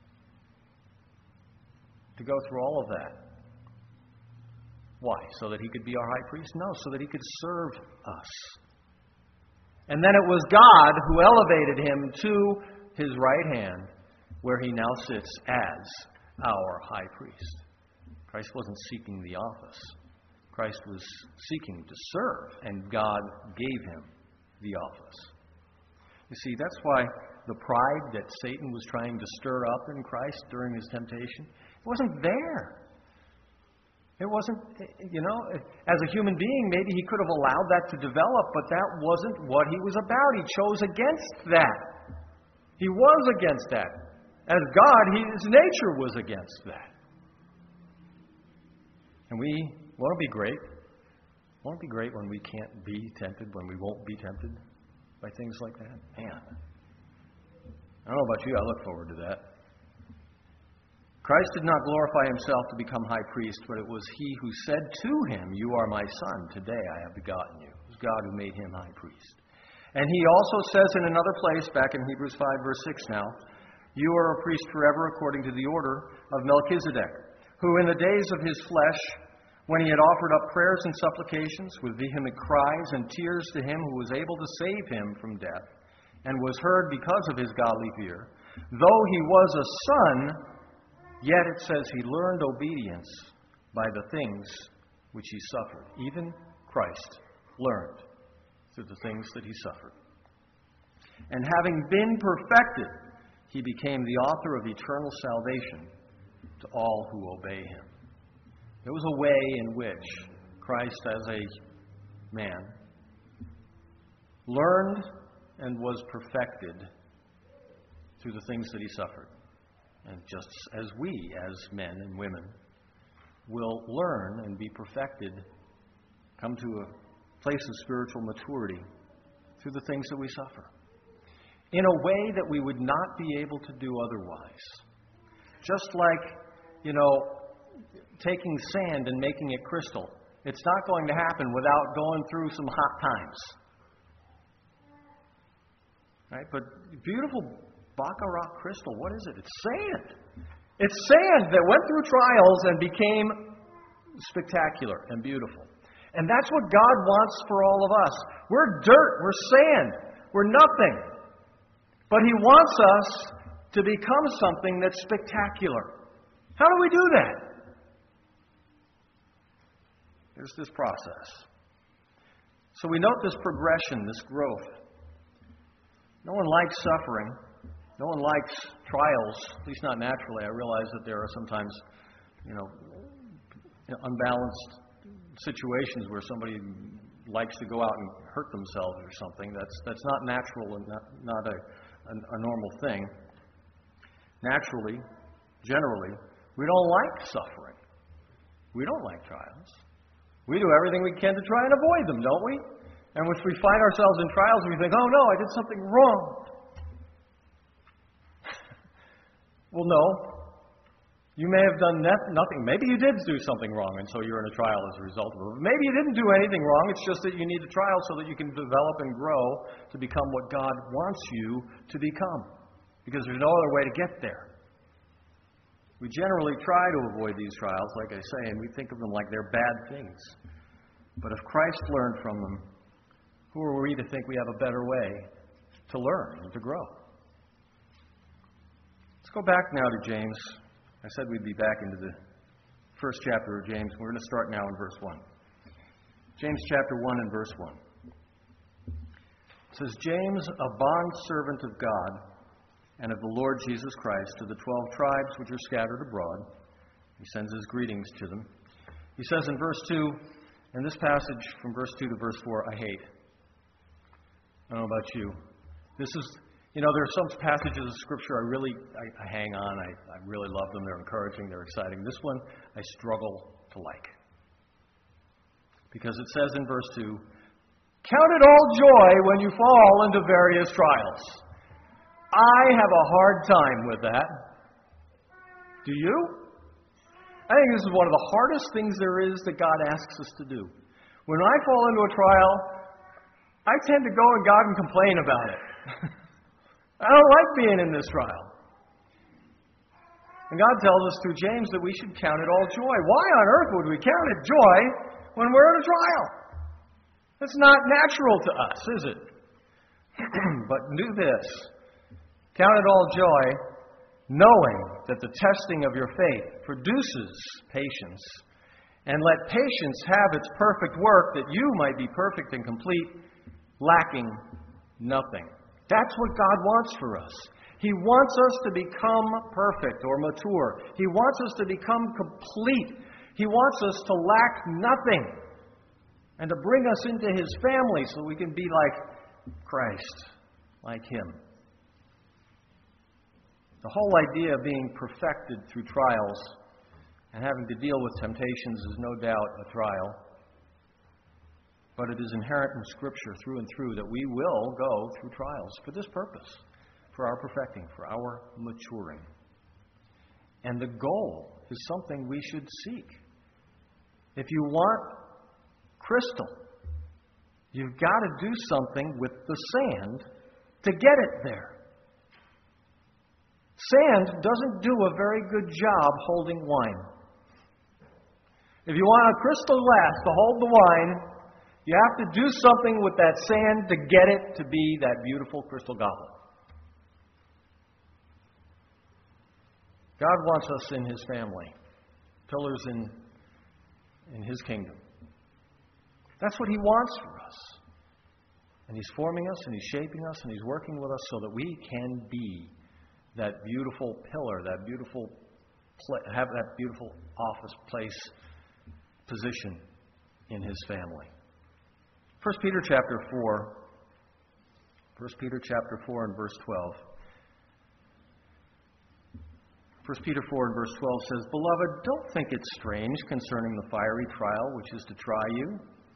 To go through all of that. Why? So that he could be our high priest? No, so that he could serve us. And then it was God who elevated him to his right hand, where he now sits as our high priest. Christ wasn't seeking the office. Christ was seeking to serve, and God gave him the office. You see, that's why the pride that Satan was trying to stir up in Christ during his temptation, it wasn't there. It wasn't, as a human being, maybe he could have allowed that to develop, but that wasn't what he was about. He chose against that. He was against that. As God, his nature was against that. And we want to be great. Won't it be great when we can't be tempted, when we won't be tempted by things like that? Man, I don't know about you, I look forward to that. Christ did not glorify himself to become high priest, but it was he who said to him, "You are my son, today I have begotten you." It was God who made him high priest. And he also says in another place, back in Hebrews 5, verse 6 now, "You are a priest forever according to the order of Melchizedek, who in the days of his flesh, when he had offered up prayers and supplications with vehement cries and tears to him who was able to save him from death, and was heard because of his godly fear, though he was a son, yet it says he learned obedience by the things which he suffered." Even Christ learned through the things that he suffered. "And having been perfected, he became the author of eternal salvation to all who obey him." There was a way in which Christ, as a man, learned and was perfected through the things that he suffered. And just as we, as men and women, will learn and be perfected, come to a place of spiritual maturity through the things that we suffer, in a way that we would not be able to do otherwise. Just like, taking sand and making it crystal. It's not going to happen without going through some hot times. Right? But beautiful Baccarat crystal, what is it? It's sand. It's sand that went through trials and became spectacular and beautiful. And that's what God wants for all of us. We're dirt. We're sand. We're nothing. But he wants us to become something that's spectacular. How do we do that? There's this process. So we note this progression, this growth. No one likes suffering. No one likes trials, at least not naturally. I realize that there are sometimes, unbalanced situations where somebody likes to go out and hurt themselves or something. That's not natural and not a normal thing. Naturally, generally, we don't like suffering. We don't like trials. We do everything we can to try and avoid them, don't we? And if we find ourselves in trials, we think, "Oh no, I did something wrong." Well, no. You may have done nothing. Maybe you did do something wrong, and so you're in a trial as a result of it. Maybe you didn't do anything wrong. It's just that you need a trial so that you can develop and grow to become what God wants you to become. Because there's no other way to get there. We generally try to avoid these trials, like I say, and we think of them like they're bad things. But if Christ learned from them, who are we to think we have a better way to learn and to grow? Let's go back now to James. I said we'd be back into the first chapter of James. We're going to start now in verse 1. James chapter 1 and verse 1. It says, "James, a bondservant of God and of the Lord Jesus Christ, to the 12 tribes which are scattered abroad." He sends his greetings to them. He says in verse 2, and this passage from verse 2 to verse 4, I hate. I don't know about you. This is, there are some passages of Scripture I hang on. I really love them. They're encouraging. They're exciting. This one, I struggle to like. Because it says in verse 2, "Count it all joy when you fall into various trials." I have a hard time with that. Do you? I think this is one of the hardest things there is that God asks us to do. When I fall into a trial, I tend to go to God and complain about it. I don't like being in this trial. And God tells us through James that we should count it all joy. Why on earth would we count it joy when we're in a trial? It's not natural to us, is it? But do this. Count it all joy, knowing that the testing of your faith produces patience. And let patience have its perfect work, that you might be perfect and complete, lacking nothing. That's what God wants for us. He wants us to become perfect or mature. He wants us to become complete. He wants us to lack nothing and to bring us into His family so we can be like Christ, like Him. The whole idea of being perfected through trials and having to deal with temptations is no doubt a trial. But it is inherent in Scripture through and through that we will go through trials for this purpose, for our perfecting, for our maturing. And the goal is something we should seek. If you want crystal, you've got to do something with the sand to get it there. Sand doesn't do a very good job holding wine. If you want a crystal glass to hold the wine, you have to do something with that sand to get it to be that beautiful crystal goblet. God wants us in His family, pillars in His kingdom. That's what He wants for us. And He's forming us, and He's shaping us, and He's working with us so that we can be that beautiful pillar, that beautiful have that beautiful office place position in His family. 1 Peter chapter 4. 1 Peter chapter 4 and verse 12. 1 Peter 4 and verse 12 says, "Beloved, don't think it strange concerning the fiery trial which is to try you."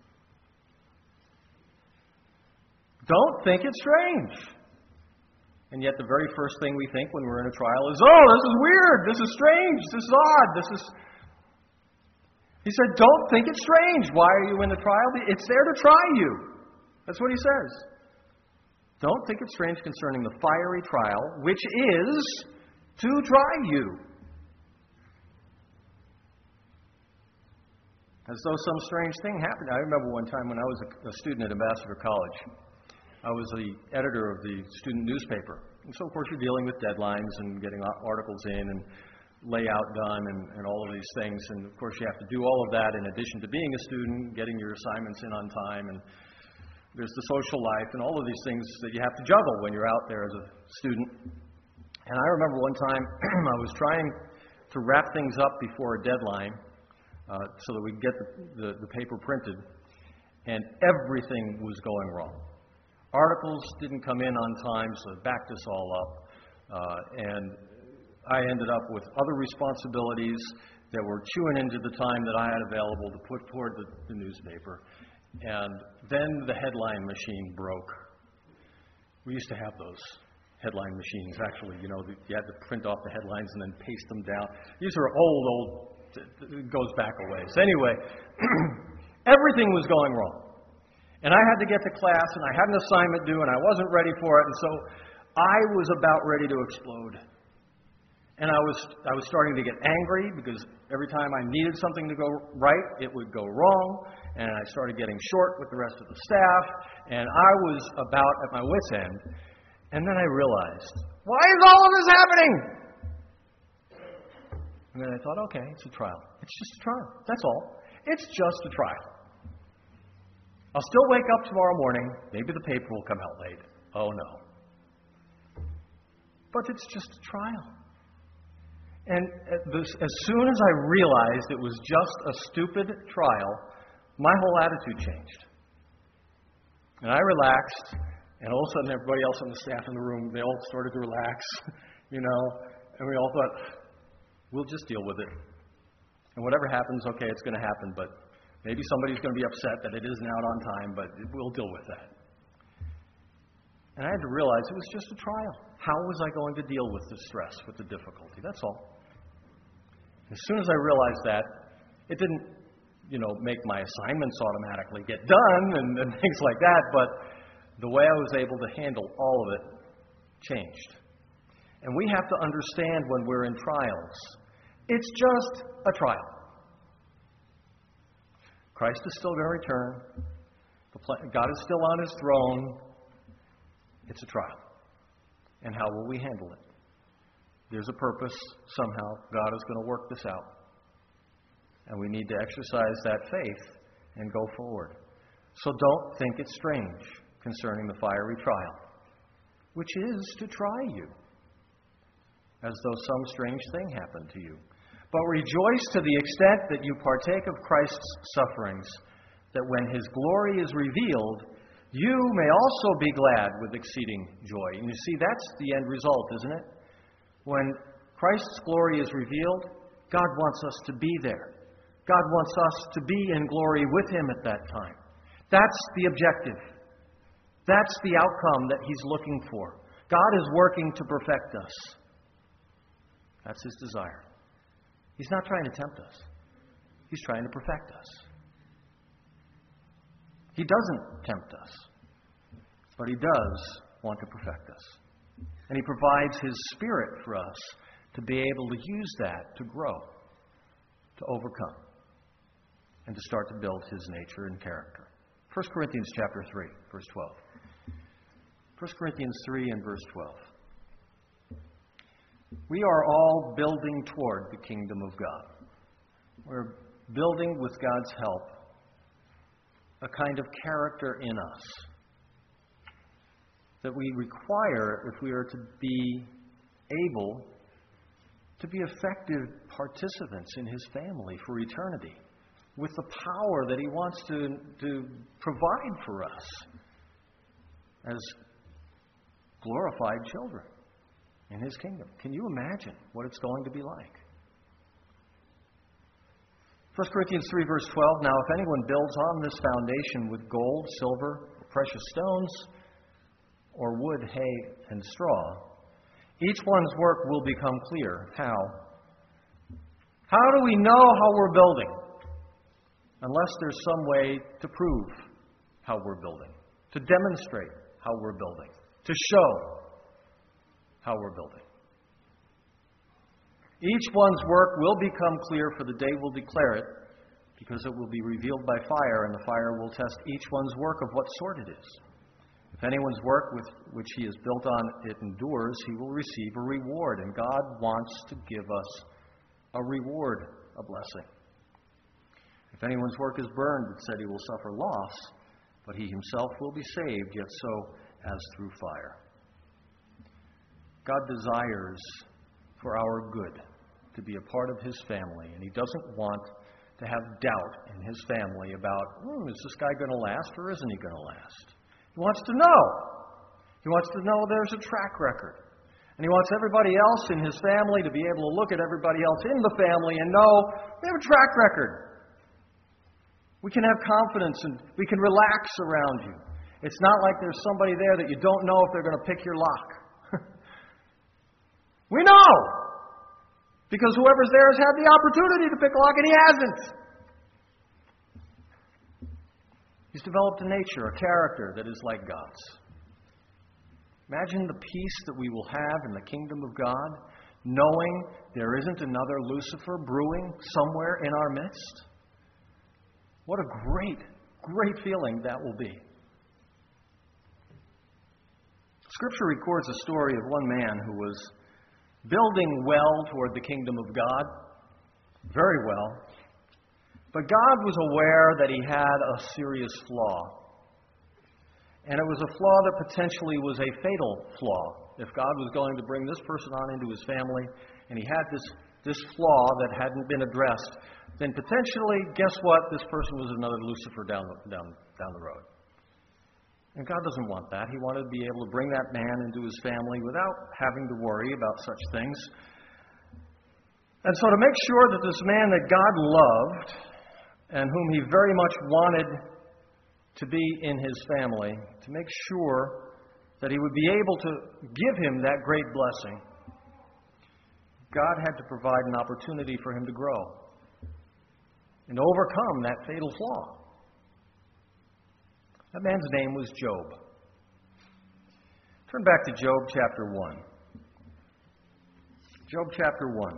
Don't think it strange. And yet the very first thing we think when we're in a trial is, oh, this is weird, this is strange, this is odd, He said, don't think it strange. Why are you in the trial? It's there to try you. That's what He says. Don't think it strange concerning the fiery trial, which is to try you. As though some strange thing happened. I remember one time when I was a student at Ambassador College. I was the editor of the student newspaper. And so, of course, you're dealing with deadlines and getting articles in and layout done and all of these things. And, of course, you have to do all of that in addition to being a student, getting your assignments in on time. And there's the social life and all of these things that you have to juggle when you're out there as a student. And I remember one time I was trying to wrap things up before a deadline so that we could get the paper printed. And everything was going wrong. Articles didn't come in on time, so it backed us all up. And I ended up with other responsibilities that were chewing into the time that I had available to put toward the newspaper. And then the headline machine broke. We used to have those headline machines, actually. You had to print off the headlines and then paste them down. These are old, it goes back a ways. Anyway, everything was going wrong. And I had to get to class, and I had an assignment due, and I wasn't ready for it, and so I was about ready to explode. And I was starting to get angry because every time I needed something to go right, it would go wrong, and I started getting short with the rest of the staff, and I was about at my wit's end. And then I realized, why is all of this happening? And then I thought, okay, it's a trial. It's just a trial. That's all. It's just a trial. I'll still wake up tomorrow morning. Maybe the paper will come out late. Oh, no. But it's just a trial. And as soon as I realized it was just a stupid trial, my whole attitude changed. And I relaxed, and all of a sudden everybody else on the staff in the room, they all started to relax, and we all thought, we'll just deal with it. And whatever happens, okay, it's going to happen, but maybe somebody's going to be upset that it isn't out on time, but we'll deal with that. And I had to realize it was just a trial. How was I going to deal with the stress, with the difficulty? That's all. As soon as I realized that, it didn't, make my assignments automatically get done and things like that, but the way I was able to handle all of it changed. And we have to understand when we're in trials, it's just a trial. Christ is still going to return. God is still on His throne. It's a trial. And how will we handle it? There's a purpose. Somehow God is going to work this out. And we need to exercise that faith and go forward. So don't think it's strange concerning the fiery trial, which is to try you, as though some strange thing happened to you. But rejoice to the extent that you partake of Christ's sufferings, that when His glory is revealed, you may also be glad with exceeding joy. And you see, that's the end result, isn't it? When Christ's glory is revealed, God wants us to be there. God wants us to be in glory with Him at that time. That's the objective. That's the outcome that He's looking for. God is working to perfect us. That's His desire. He's not trying to tempt us. He's trying to perfect us. He doesn't tempt us, but He does want to perfect us. And He provides His Spirit for us to be able to use that to grow, to overcome, and to start to build His nature and character. 1 Corinthians chapter 3, verse 12. 1 Corinthians 3 and verse 12. We are all building toward the kingdom of God. We're building with God's help a kind of character in us that we require if we are to be able to be effective participants in His family for eternity, with the power that He wants to provide for us as glorified children in His kingdom. Can you imagine what it's going to be like? 1 Corinthians 3, verse 12, now if anyone builds on this foundation with gold, silver, precious stones, or wood, hay, and straw, each one's work will become clear. How? How do we know how we're building? Unless there's some way to prove how we're building, to demonstrate how we're building, to show how we're building. Each one's work will become clear, for the day will declare it, because it will be revealed by fire, and the fire will test each one's work of what sort it is. If anyone's work with which he is built on it endures, he will receive a reward, and God wants to give us a reward, a blessing. If anyone's work is burned, it said he will suffer loss, but he himself will be saved, yet so as through fire. God desires for our good to be a part of His family, and He doesn't want to have doubt in His family about, is this guy going to last or isn't he going to last? He wants to know. He wants to know there's a track record. And He wants everybody else in His family to be able to look at everybody else in the family and know we have a track record. We can have confidence and we can relax around you. It's not like there's somebody there that you don't know if they're going to pick your lock. We know! Because whoever's there has had the opportunity to pick a lock and he hasn't. He's developed a nature, a character that is like God's. Imagine the peace that we will have in the kingdom of God, knowing there isn't another Lucifer brewing somewhere in our midst. What a great, great feeling that will be. Scripture records a story of one man who was building well toward the kingdom of God, very well. But God was aware that he had a serious flaw. And it was a flaw that potentially was a fatal flaw. If God was going to bring this person on into His family, and he had this flaw that hadn't been addressed, then potentially, guess what? This person was another Lucifer down the road. And God doesn't want that. He wanted to be able to bring that man into His family without having to worry about such things. And so to make sure that this man that God loved, and whom He very much wanted to be in His family, to make sure that He would be able to give him that great blessing, God had to provide an opportunity for him to grow and overcome that fatal flaw. That man's name was Job. Turn back to Job chapter 1. Job chapter 1.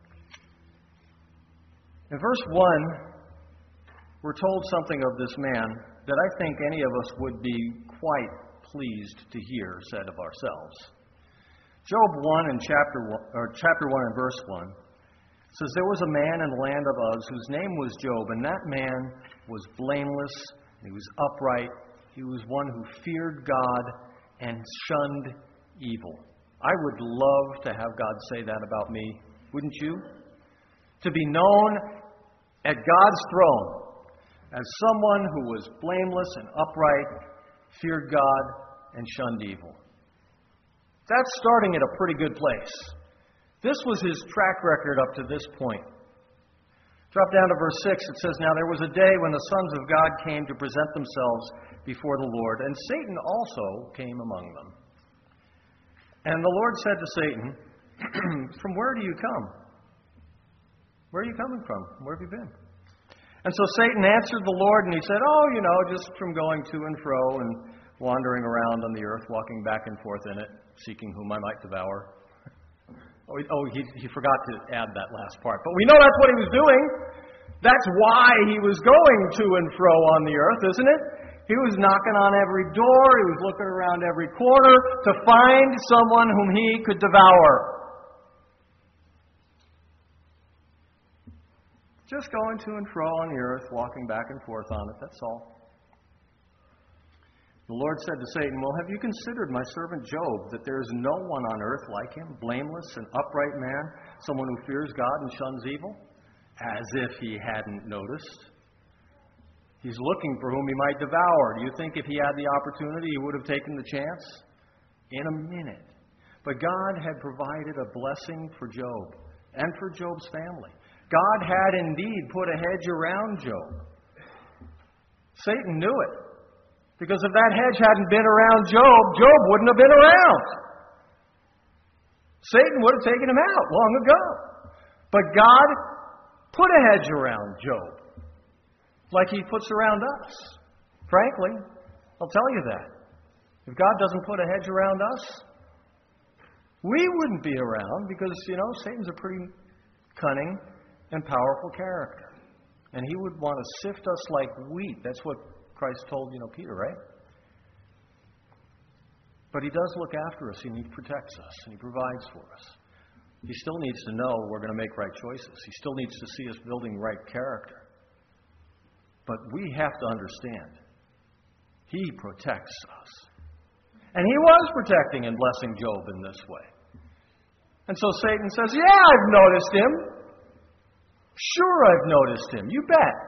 In verse 1, we're told something of this man that I think any of us would be quite pleased to hear said of ourselves. Job 1 in chapter 1 and verse 1 says, "There was a man in the land of Uz whose name was Job, and that man was blameless, and he was upright. He was one who feared God and shunned evil." I would love to have God say that about me, wouldn't you? To be known at God's throne as someone who was blameless and upright, feared God, and shunned evil. That's starting at a pretty good place. This was his track record up to this point. Drop down to verse 6. It says, "Now there was a day when the sons of God came to present themselves before the Lord, and Satan also came among them. And the Lord said to Satan, 'From where do you come? Where are you coming from? Where have you been?' And so Satan answered the Lord, and he said, 'Oh, just from going to and fro and wandering around on the earth, walking back and forth in it, seeking whom I might devour.'" He forgot to add that last part. But we know that's what he was doing. That's why he was going to and fro on the earth, isn't it? He was knocking on every door. He was looking around every corner to find someone whom he could devour. Just going to and fro on the earth, walking back and forth on it, that's all. The Lord said to Satan, "Well, have you considered my servant Job, that there is no one on earth like him, blameless and upright man, someone who fears God and shuns evil?" As if he hadn't noticed. He's looking for whom he might devour. Do you think if he had the opportunity, he would have taken the chance? In a minute. But God had provided a blessing for Job and for Job's family. God had indeed put a hedge around Job. Satan knew it. Because if that hedge hadn't been around Job, Job wouldn't have been around. Satan would have taken him out long ago. But God put a hedge around Job, like he puts around us. Frankly, I'll tell you that. If God doesn't put a hedge around us, we wouldn't be around because, Satan's a pretty cunning and powerful character. And he would want to sift us like wheat. That's what Christ told, Peter, right? But he does look after us, and he protects us, and he provides for us. He still needs to know we're going to make right choices. He still needs to see us building right character. But we have to understand, he protects us. And he was protecting and blessing Job in this way. And so Satan says, "Yeah, I've noticed him. Sure, I've noticed him. You bet."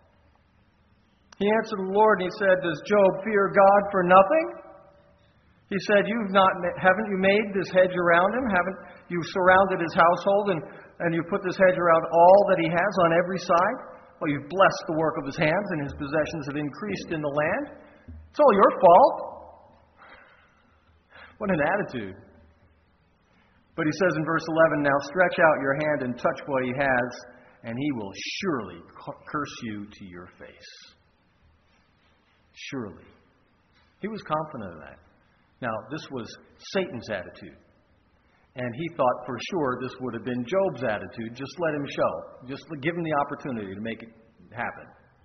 He answered the Lord and he said, "Does Job fear God for nothing?" He said, "Haven't you made this hedge around him? Haven't you surrounded his household and you put this hedge around all that he has on every side? Well, you've blessed the work of his hands and his possessions have increased in the land. It's all your fault." What an attitude. But he says in verse 11, "Now stretch out your hand and touch what he has, and he will surely curse you to your face." Surely. He was confident of that. Now, this was Satan's attitude. And he thought for sure this would have been Job's attitude. Just let him show. Just give him the opportunity to make it happen.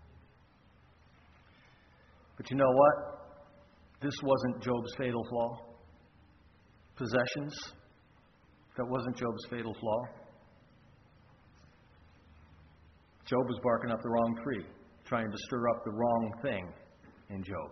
But you know what? This wasn't Job's fatal flaw. Possessions. That wasn't Job's fatal flaw. Job was barking up the wrong tree, trying to stir up the wrong thing in Job.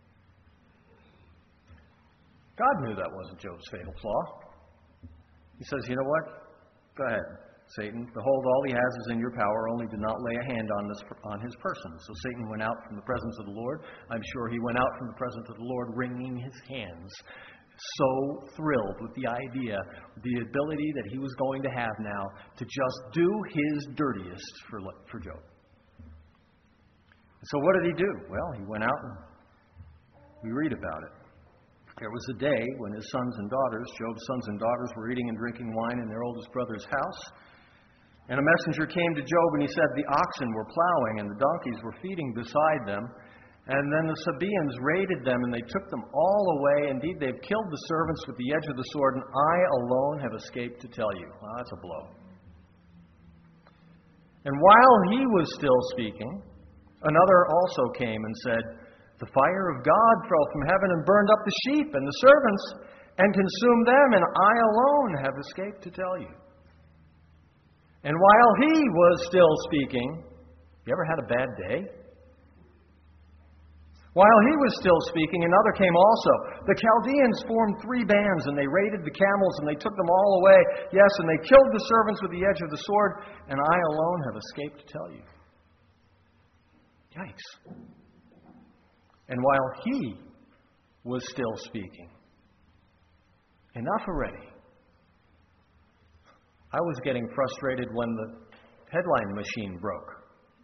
God knew that wasn't Job's fatal flaw. He says, "You know what? Go ahead, Satan. Behold, all he has is in your power, only do not lay a hand on his person." So Satan went out from the presence of the Lord. I'm sure he went out from the presence of the Lord wringing his hands, so thrilled with the idea, the ability that he was going to have now to just do his dirtiest for Job. So what did he do? Well, he went out and we read about it. There was a day when his sons and daughters, Job's sons and daughters, were eating and drinking wine in their oldest brother's house. And a messenger came to Job and he said, "The oxen were plowing and the donkeys were feeding beside them, And then the Sabaeans raided them, and they took them all away. Indeed, they've killed the servants with the edge of the sword, and I alone have escaped to tell you. Well, that's a blow. And while he was still speaking, another also came and said, the fire of God fell from heaven and burned up the sheep and the servants and consumed them, and I alone have escaped to tell you. And while he was still speaking, you ever had a bad day? While he was still speaking, another came also. The Chaldeans formed 3 bands, and they raided the camels, and they took them all away. Yes, and they killed the servants with the edge of the sword, and I alone have escaped to tell you. Yikes. And while he was still speaking, enough already. I was getting frustrated when the headline machine broke.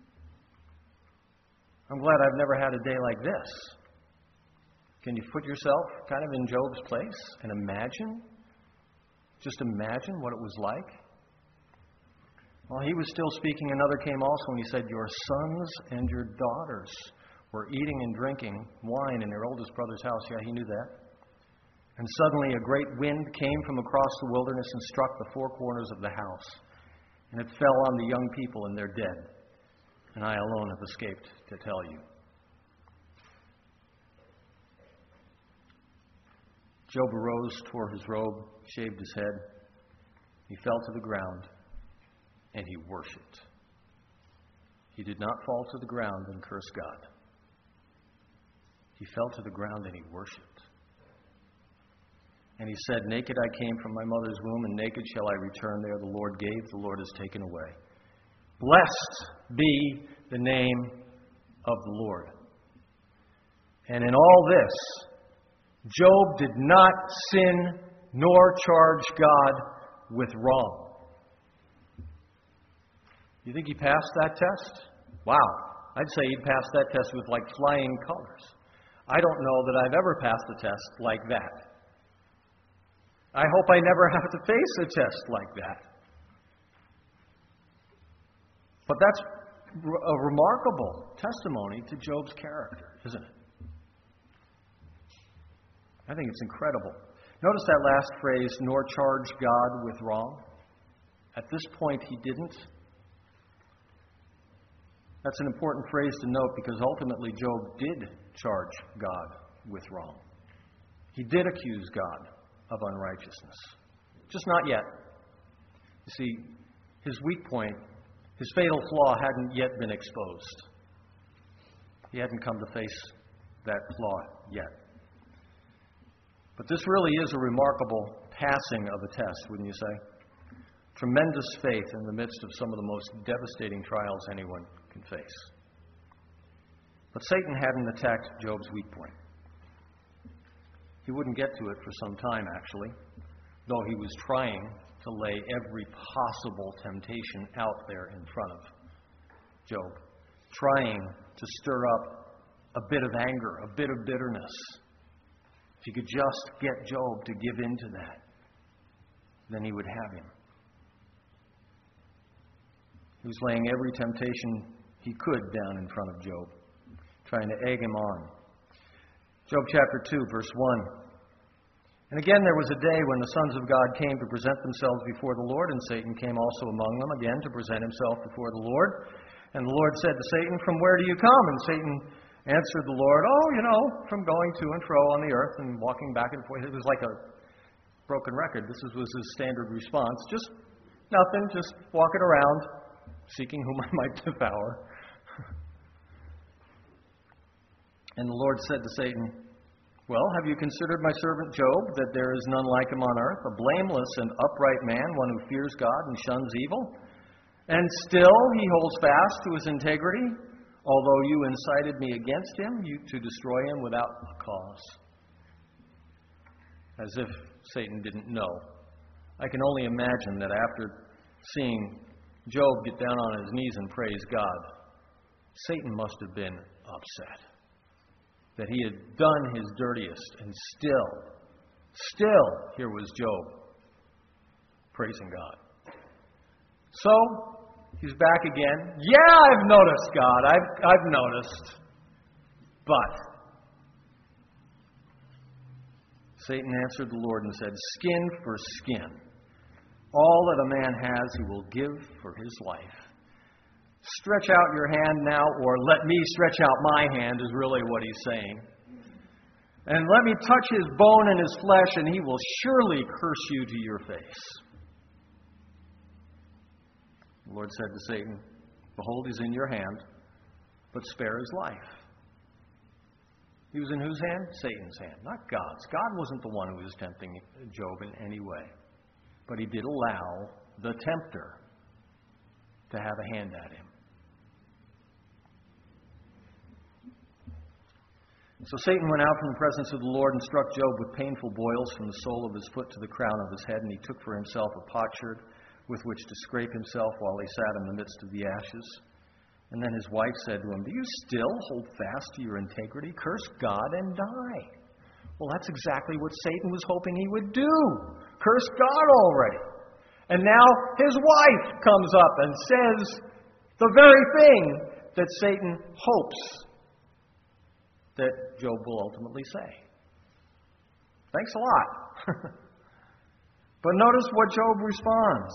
I'm glad I've never had a day like this. Can you put yourself kind of in Job's place and imagine? Just imagine what it was like. While he was still speaking, another came also, and he said, your sons and your daughters were eating and drinking wine in their oldest brother's house. Yeah, he knew that. And suddenly a great wind came from across the wilderness and struck the 4 corners of the house. And it fell on the young people, and they're dead. And I alone have escaped to tell you. Job arose, tore his robe, shaved his head. He fell to the ground, and he worshipped. He did not fall to the ground and curse God. He fell to the ground and he worshipped. And he said, naked I came from my mother's womb, and naked shall I return there. The Lord gave, the Lord has taken away. Blessed be the name of the Lord. And in all this, Job did not sin nor charge God with wrong. You think he passed that test? Wow. I'd say he'd passed that test with like flying colors. I don't know that I've ever passed a test like that. I hope I never have to face a test like that. But that's a remarkable testimony to Job's character, isn't it? I think it's incredible. Notice that last phrase, nor charge God with wrong. At this point, he didn't. That's an important phrase to note because ultimately Job did charge God with wrong. He did accuse God of unrighteousness. Just not yet. You see, his weak point, his fatal flaw hadn't yet been exposed. He hadn't come to face that flaw yet. But this really is a remarkable passing of a test, wouldn't you say? Tremendous faith in the midst of some of the most devastating trials anyone can face. But Satan hadn't attacked Job's weak point. He wouldn't get to it for some time, actually, though he was trying to lay every possible temptation out there in front of Job, trying to stir up a bit of anger, a bit of bitterness. If he could just get Job to give in to that, then he would have him. He was laying every temptation he could down in front of Job, trying to egg him on. Job chapter 2, verse 1. And again there was a day when the sons of God came to present themselves before the Lord, and Satan came also among them again to present himself before the Lord. And the Lord said to Satan, from where do you come? And Satan answered the Lord, from going to and fro on the earth and walking back and forth. It was like a broken record. This was his standard response. Just nothing, just walking around, seeking whom I might devour. And the Lord said to Satan, well, have you considered my servant Job, that there is none like him on earth, a blameless and upright man, one who fears God and shuns evil? And still he holds fast to his integrity, although you incited me against him, to destroy him without a cause. As if Satan didn't know. I can only imagine that after seeing Job get down on his knees and praise God, Satan must have been upset that he had done his dirtiest, and still, here was Job praising God. So, he's back again. Yeah, I've noticed, God. I've noticed. But Satan answered the Lord and said, skin for skin. All that a man has he will give for his life. Stretch out your hand now, or let me stretch out my hand, is really what he's saying. And let me touch his bone and his flesh, and he will surely curse you to your face. The Lord said to Satan, behold, he's in your hand, but spare his life. He was in whose hand? Satan's hand, not God's. God wasn't the one who was tempting Job in any way. But he did allow the tempter to have a hand at him. So Satan went out from the presence of the Lord and struck Job with painful boils from the sole of his foot to the crown of his head, and he took for himself a potsherd with which to scrape himself while he sat in the midst of the ashes. And then his wife said to him, do you still hold fast to your integrity? Curse God and die. Well, that's exactly what Satan was hoping he would do. Curse God already. And now his wife comes up and says the very thing that Satan hopes that Job will ultimately say. Thanks a lot. But notice what Job responds.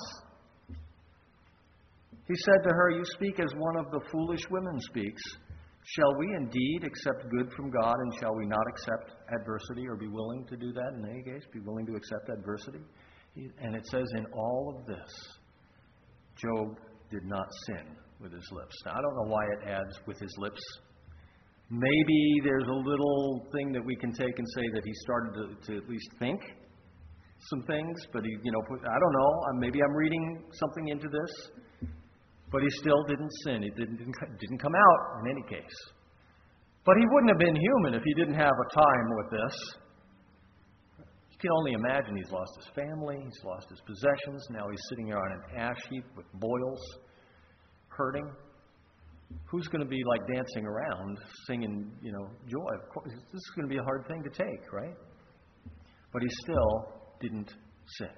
He said to her, you speak as one of the foolish women speaks. Shall we indeed accept good from God, and shall we not accept adversity, or be willing to do that in any case? Be willing to accept adversity? And it says, in all of this, Job did not sin with his lips. Now, I don't know why it adds with his lips. Maybe there's a little thing that we can take and say that he started to at least think some things, but he, I don't know. Maybe I'm reading something into this. But he still didn't sin. It didn't come out in any case. But he wouldn't have been human if he didn't have a time with this. You can only imagine he's lost his family, he's lost his possessions. Now he's sitting there on an ash heap with boils, hurting. Who's going to be like dancing around, singing, joy? Of course, this is going to be a hard thing to take, right? But he still didn't sin.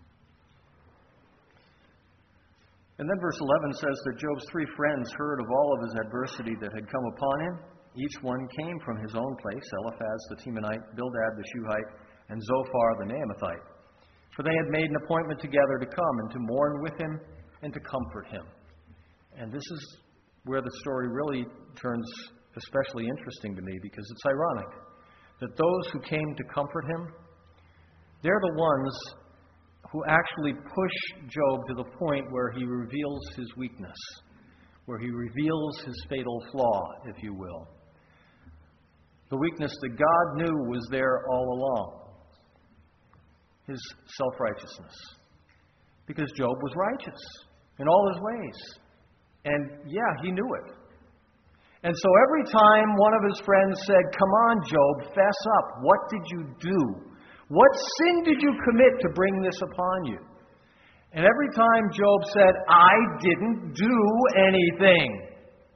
And then verse 11 says that Job's 3 friends heard of all of his adversity that had come upon him. Each one came from his own place, Eliphaz the Temanite, Bildad the Shuhite, and Zophar the Naamathite. For they had made an appointment together to come and to mourn with him and to comfort him. And this is where the story really turns especially interesting to me, because it's ironic that those who came to comfort him, they're the ones who actually push Job to the point where he reveals his weakness, where he reveals his fatal flaw, if you will. The weakness that God knew was there all along. His self-righteousness. Because Job was righteous in all his ways. And yeah, he knew it. And so every time one of his friends said, come on, Job, fess up. What did you do? What sin did you commit to bring this upon you? And every time Job said, I didn't do anything,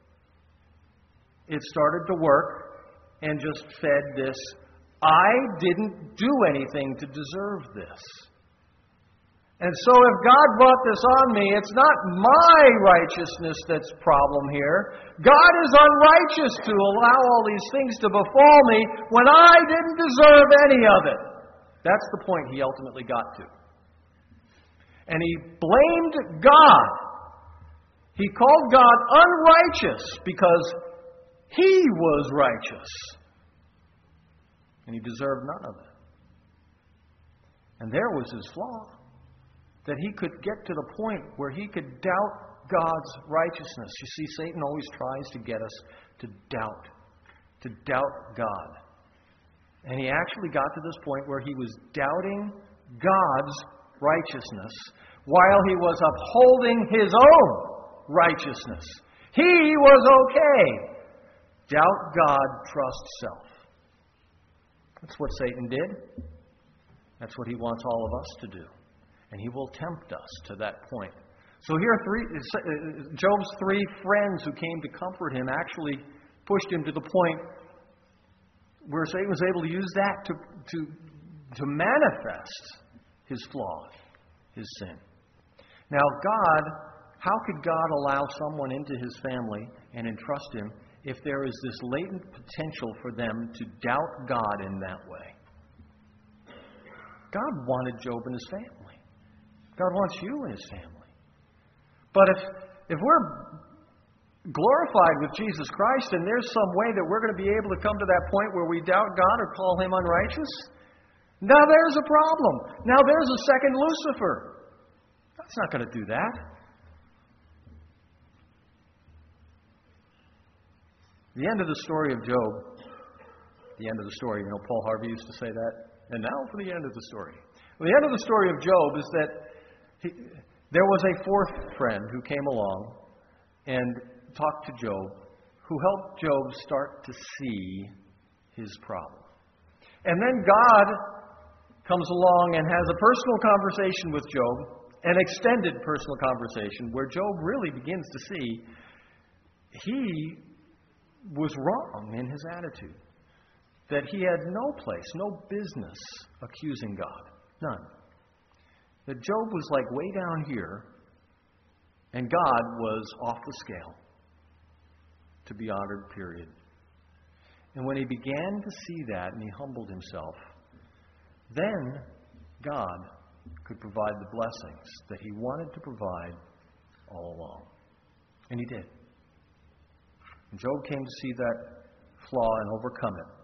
it started to work and just fed this, I didn't do anything to deserve this. And so if God brought this on me, it's not my righteousness that's problem here. God is unrighteous to allow all these things to befall me when I didn't deserve any of it. That's the point he ultimately got to. And he blamed God. He called God unrighteous because he was righteous. And he deserved none of it. And there was his flaw. That he could get to the point where he could doubt God's righteousness. You see, Satan always tries to get us to doubt God. And he actually got to this point where he was doubting God's righteousness while he was upholding his own righteousness. He was okay. Doubt God, trust self. That's what Satan did. That's what he wants all of us to do. And he will tempt us to that point. So here, Job's 3 friends who came to comfort him actually pushed him to the point where Satan was able to use that to manifest his flaw, his sin. Now, how could God allow someone into his family and entrust him if there is this latent potential for them to doubt God in that way. God wanted Job and his family. God wants you and his family. But if we're glorified with Jesus Christ and there's some way that we're going to be able to come to that point where we doubt God or call him unrighteous, now there's a problem. Now there's a second Lucifer. God's not going to do that. The end of the story of Job, the end of the story, Paul Harvey used to say that. And now for the end of the story. Well, the end of the story of Job is that there was a fourth friend who came along and talked to Job, who helped Job start to see his problem. And then God comes along and has a personal conversation with Job, an extended personal conversation, where Job really begins to see he was wrong in his attitude. That he had no place, no business accusing God. None. That Job was like way down here, and God was off the scale to be honored, period. And when he began to see that and he humbled himself, then God could provide the blessings that he wanted to provide all along. And he did. And Job came to see that flaw and overcome it.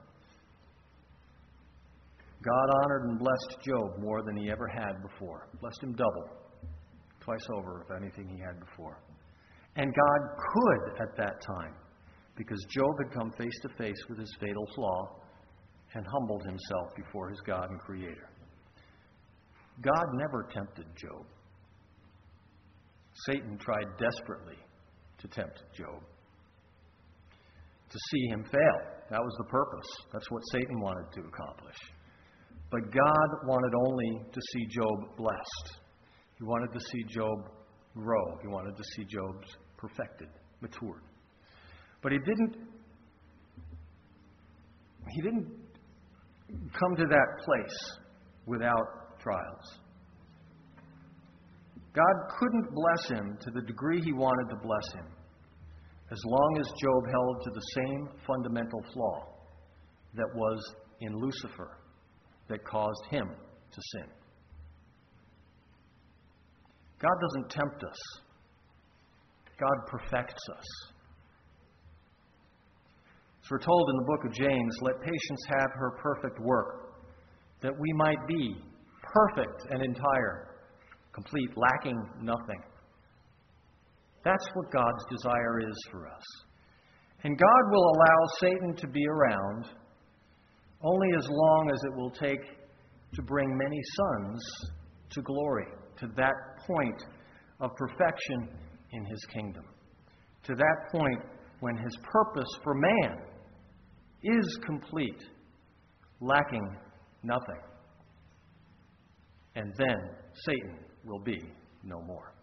God honored and blessed Job more than he ever had before. Blessed him double, twice over of anything he had before. And God could at that time, because Job had come face to face with his fatal flaw and humbled himself before his God and Creator. God never tempted Job. Satan tried desperately to tempt Job, to see him fail. That was the purpose. That's what Satan wanted to accomplish. But God wanted only to see Job blessed. He wanted to see Job grow. He wanted to see Job perfected, matured. But he didn't come to that place without trials. God couldn't bless him to the degree he wanted to bless him as long as Job held to the same fundamental flaw that was in Lucifer that caused him to sin. God doesn't tempt us. God perfects us. As we're told in the book of James, let patience have her perfect work, that we might be perfect and entire, complete, lacking nothing. That's what God's desire is for us. And God will allow Satan to be around only as long as it will take to bring many sons to glory, to that point of perfection in his kingdom, to that point when his purpose for man is complete, lacking nothing. And then Satan will be no more.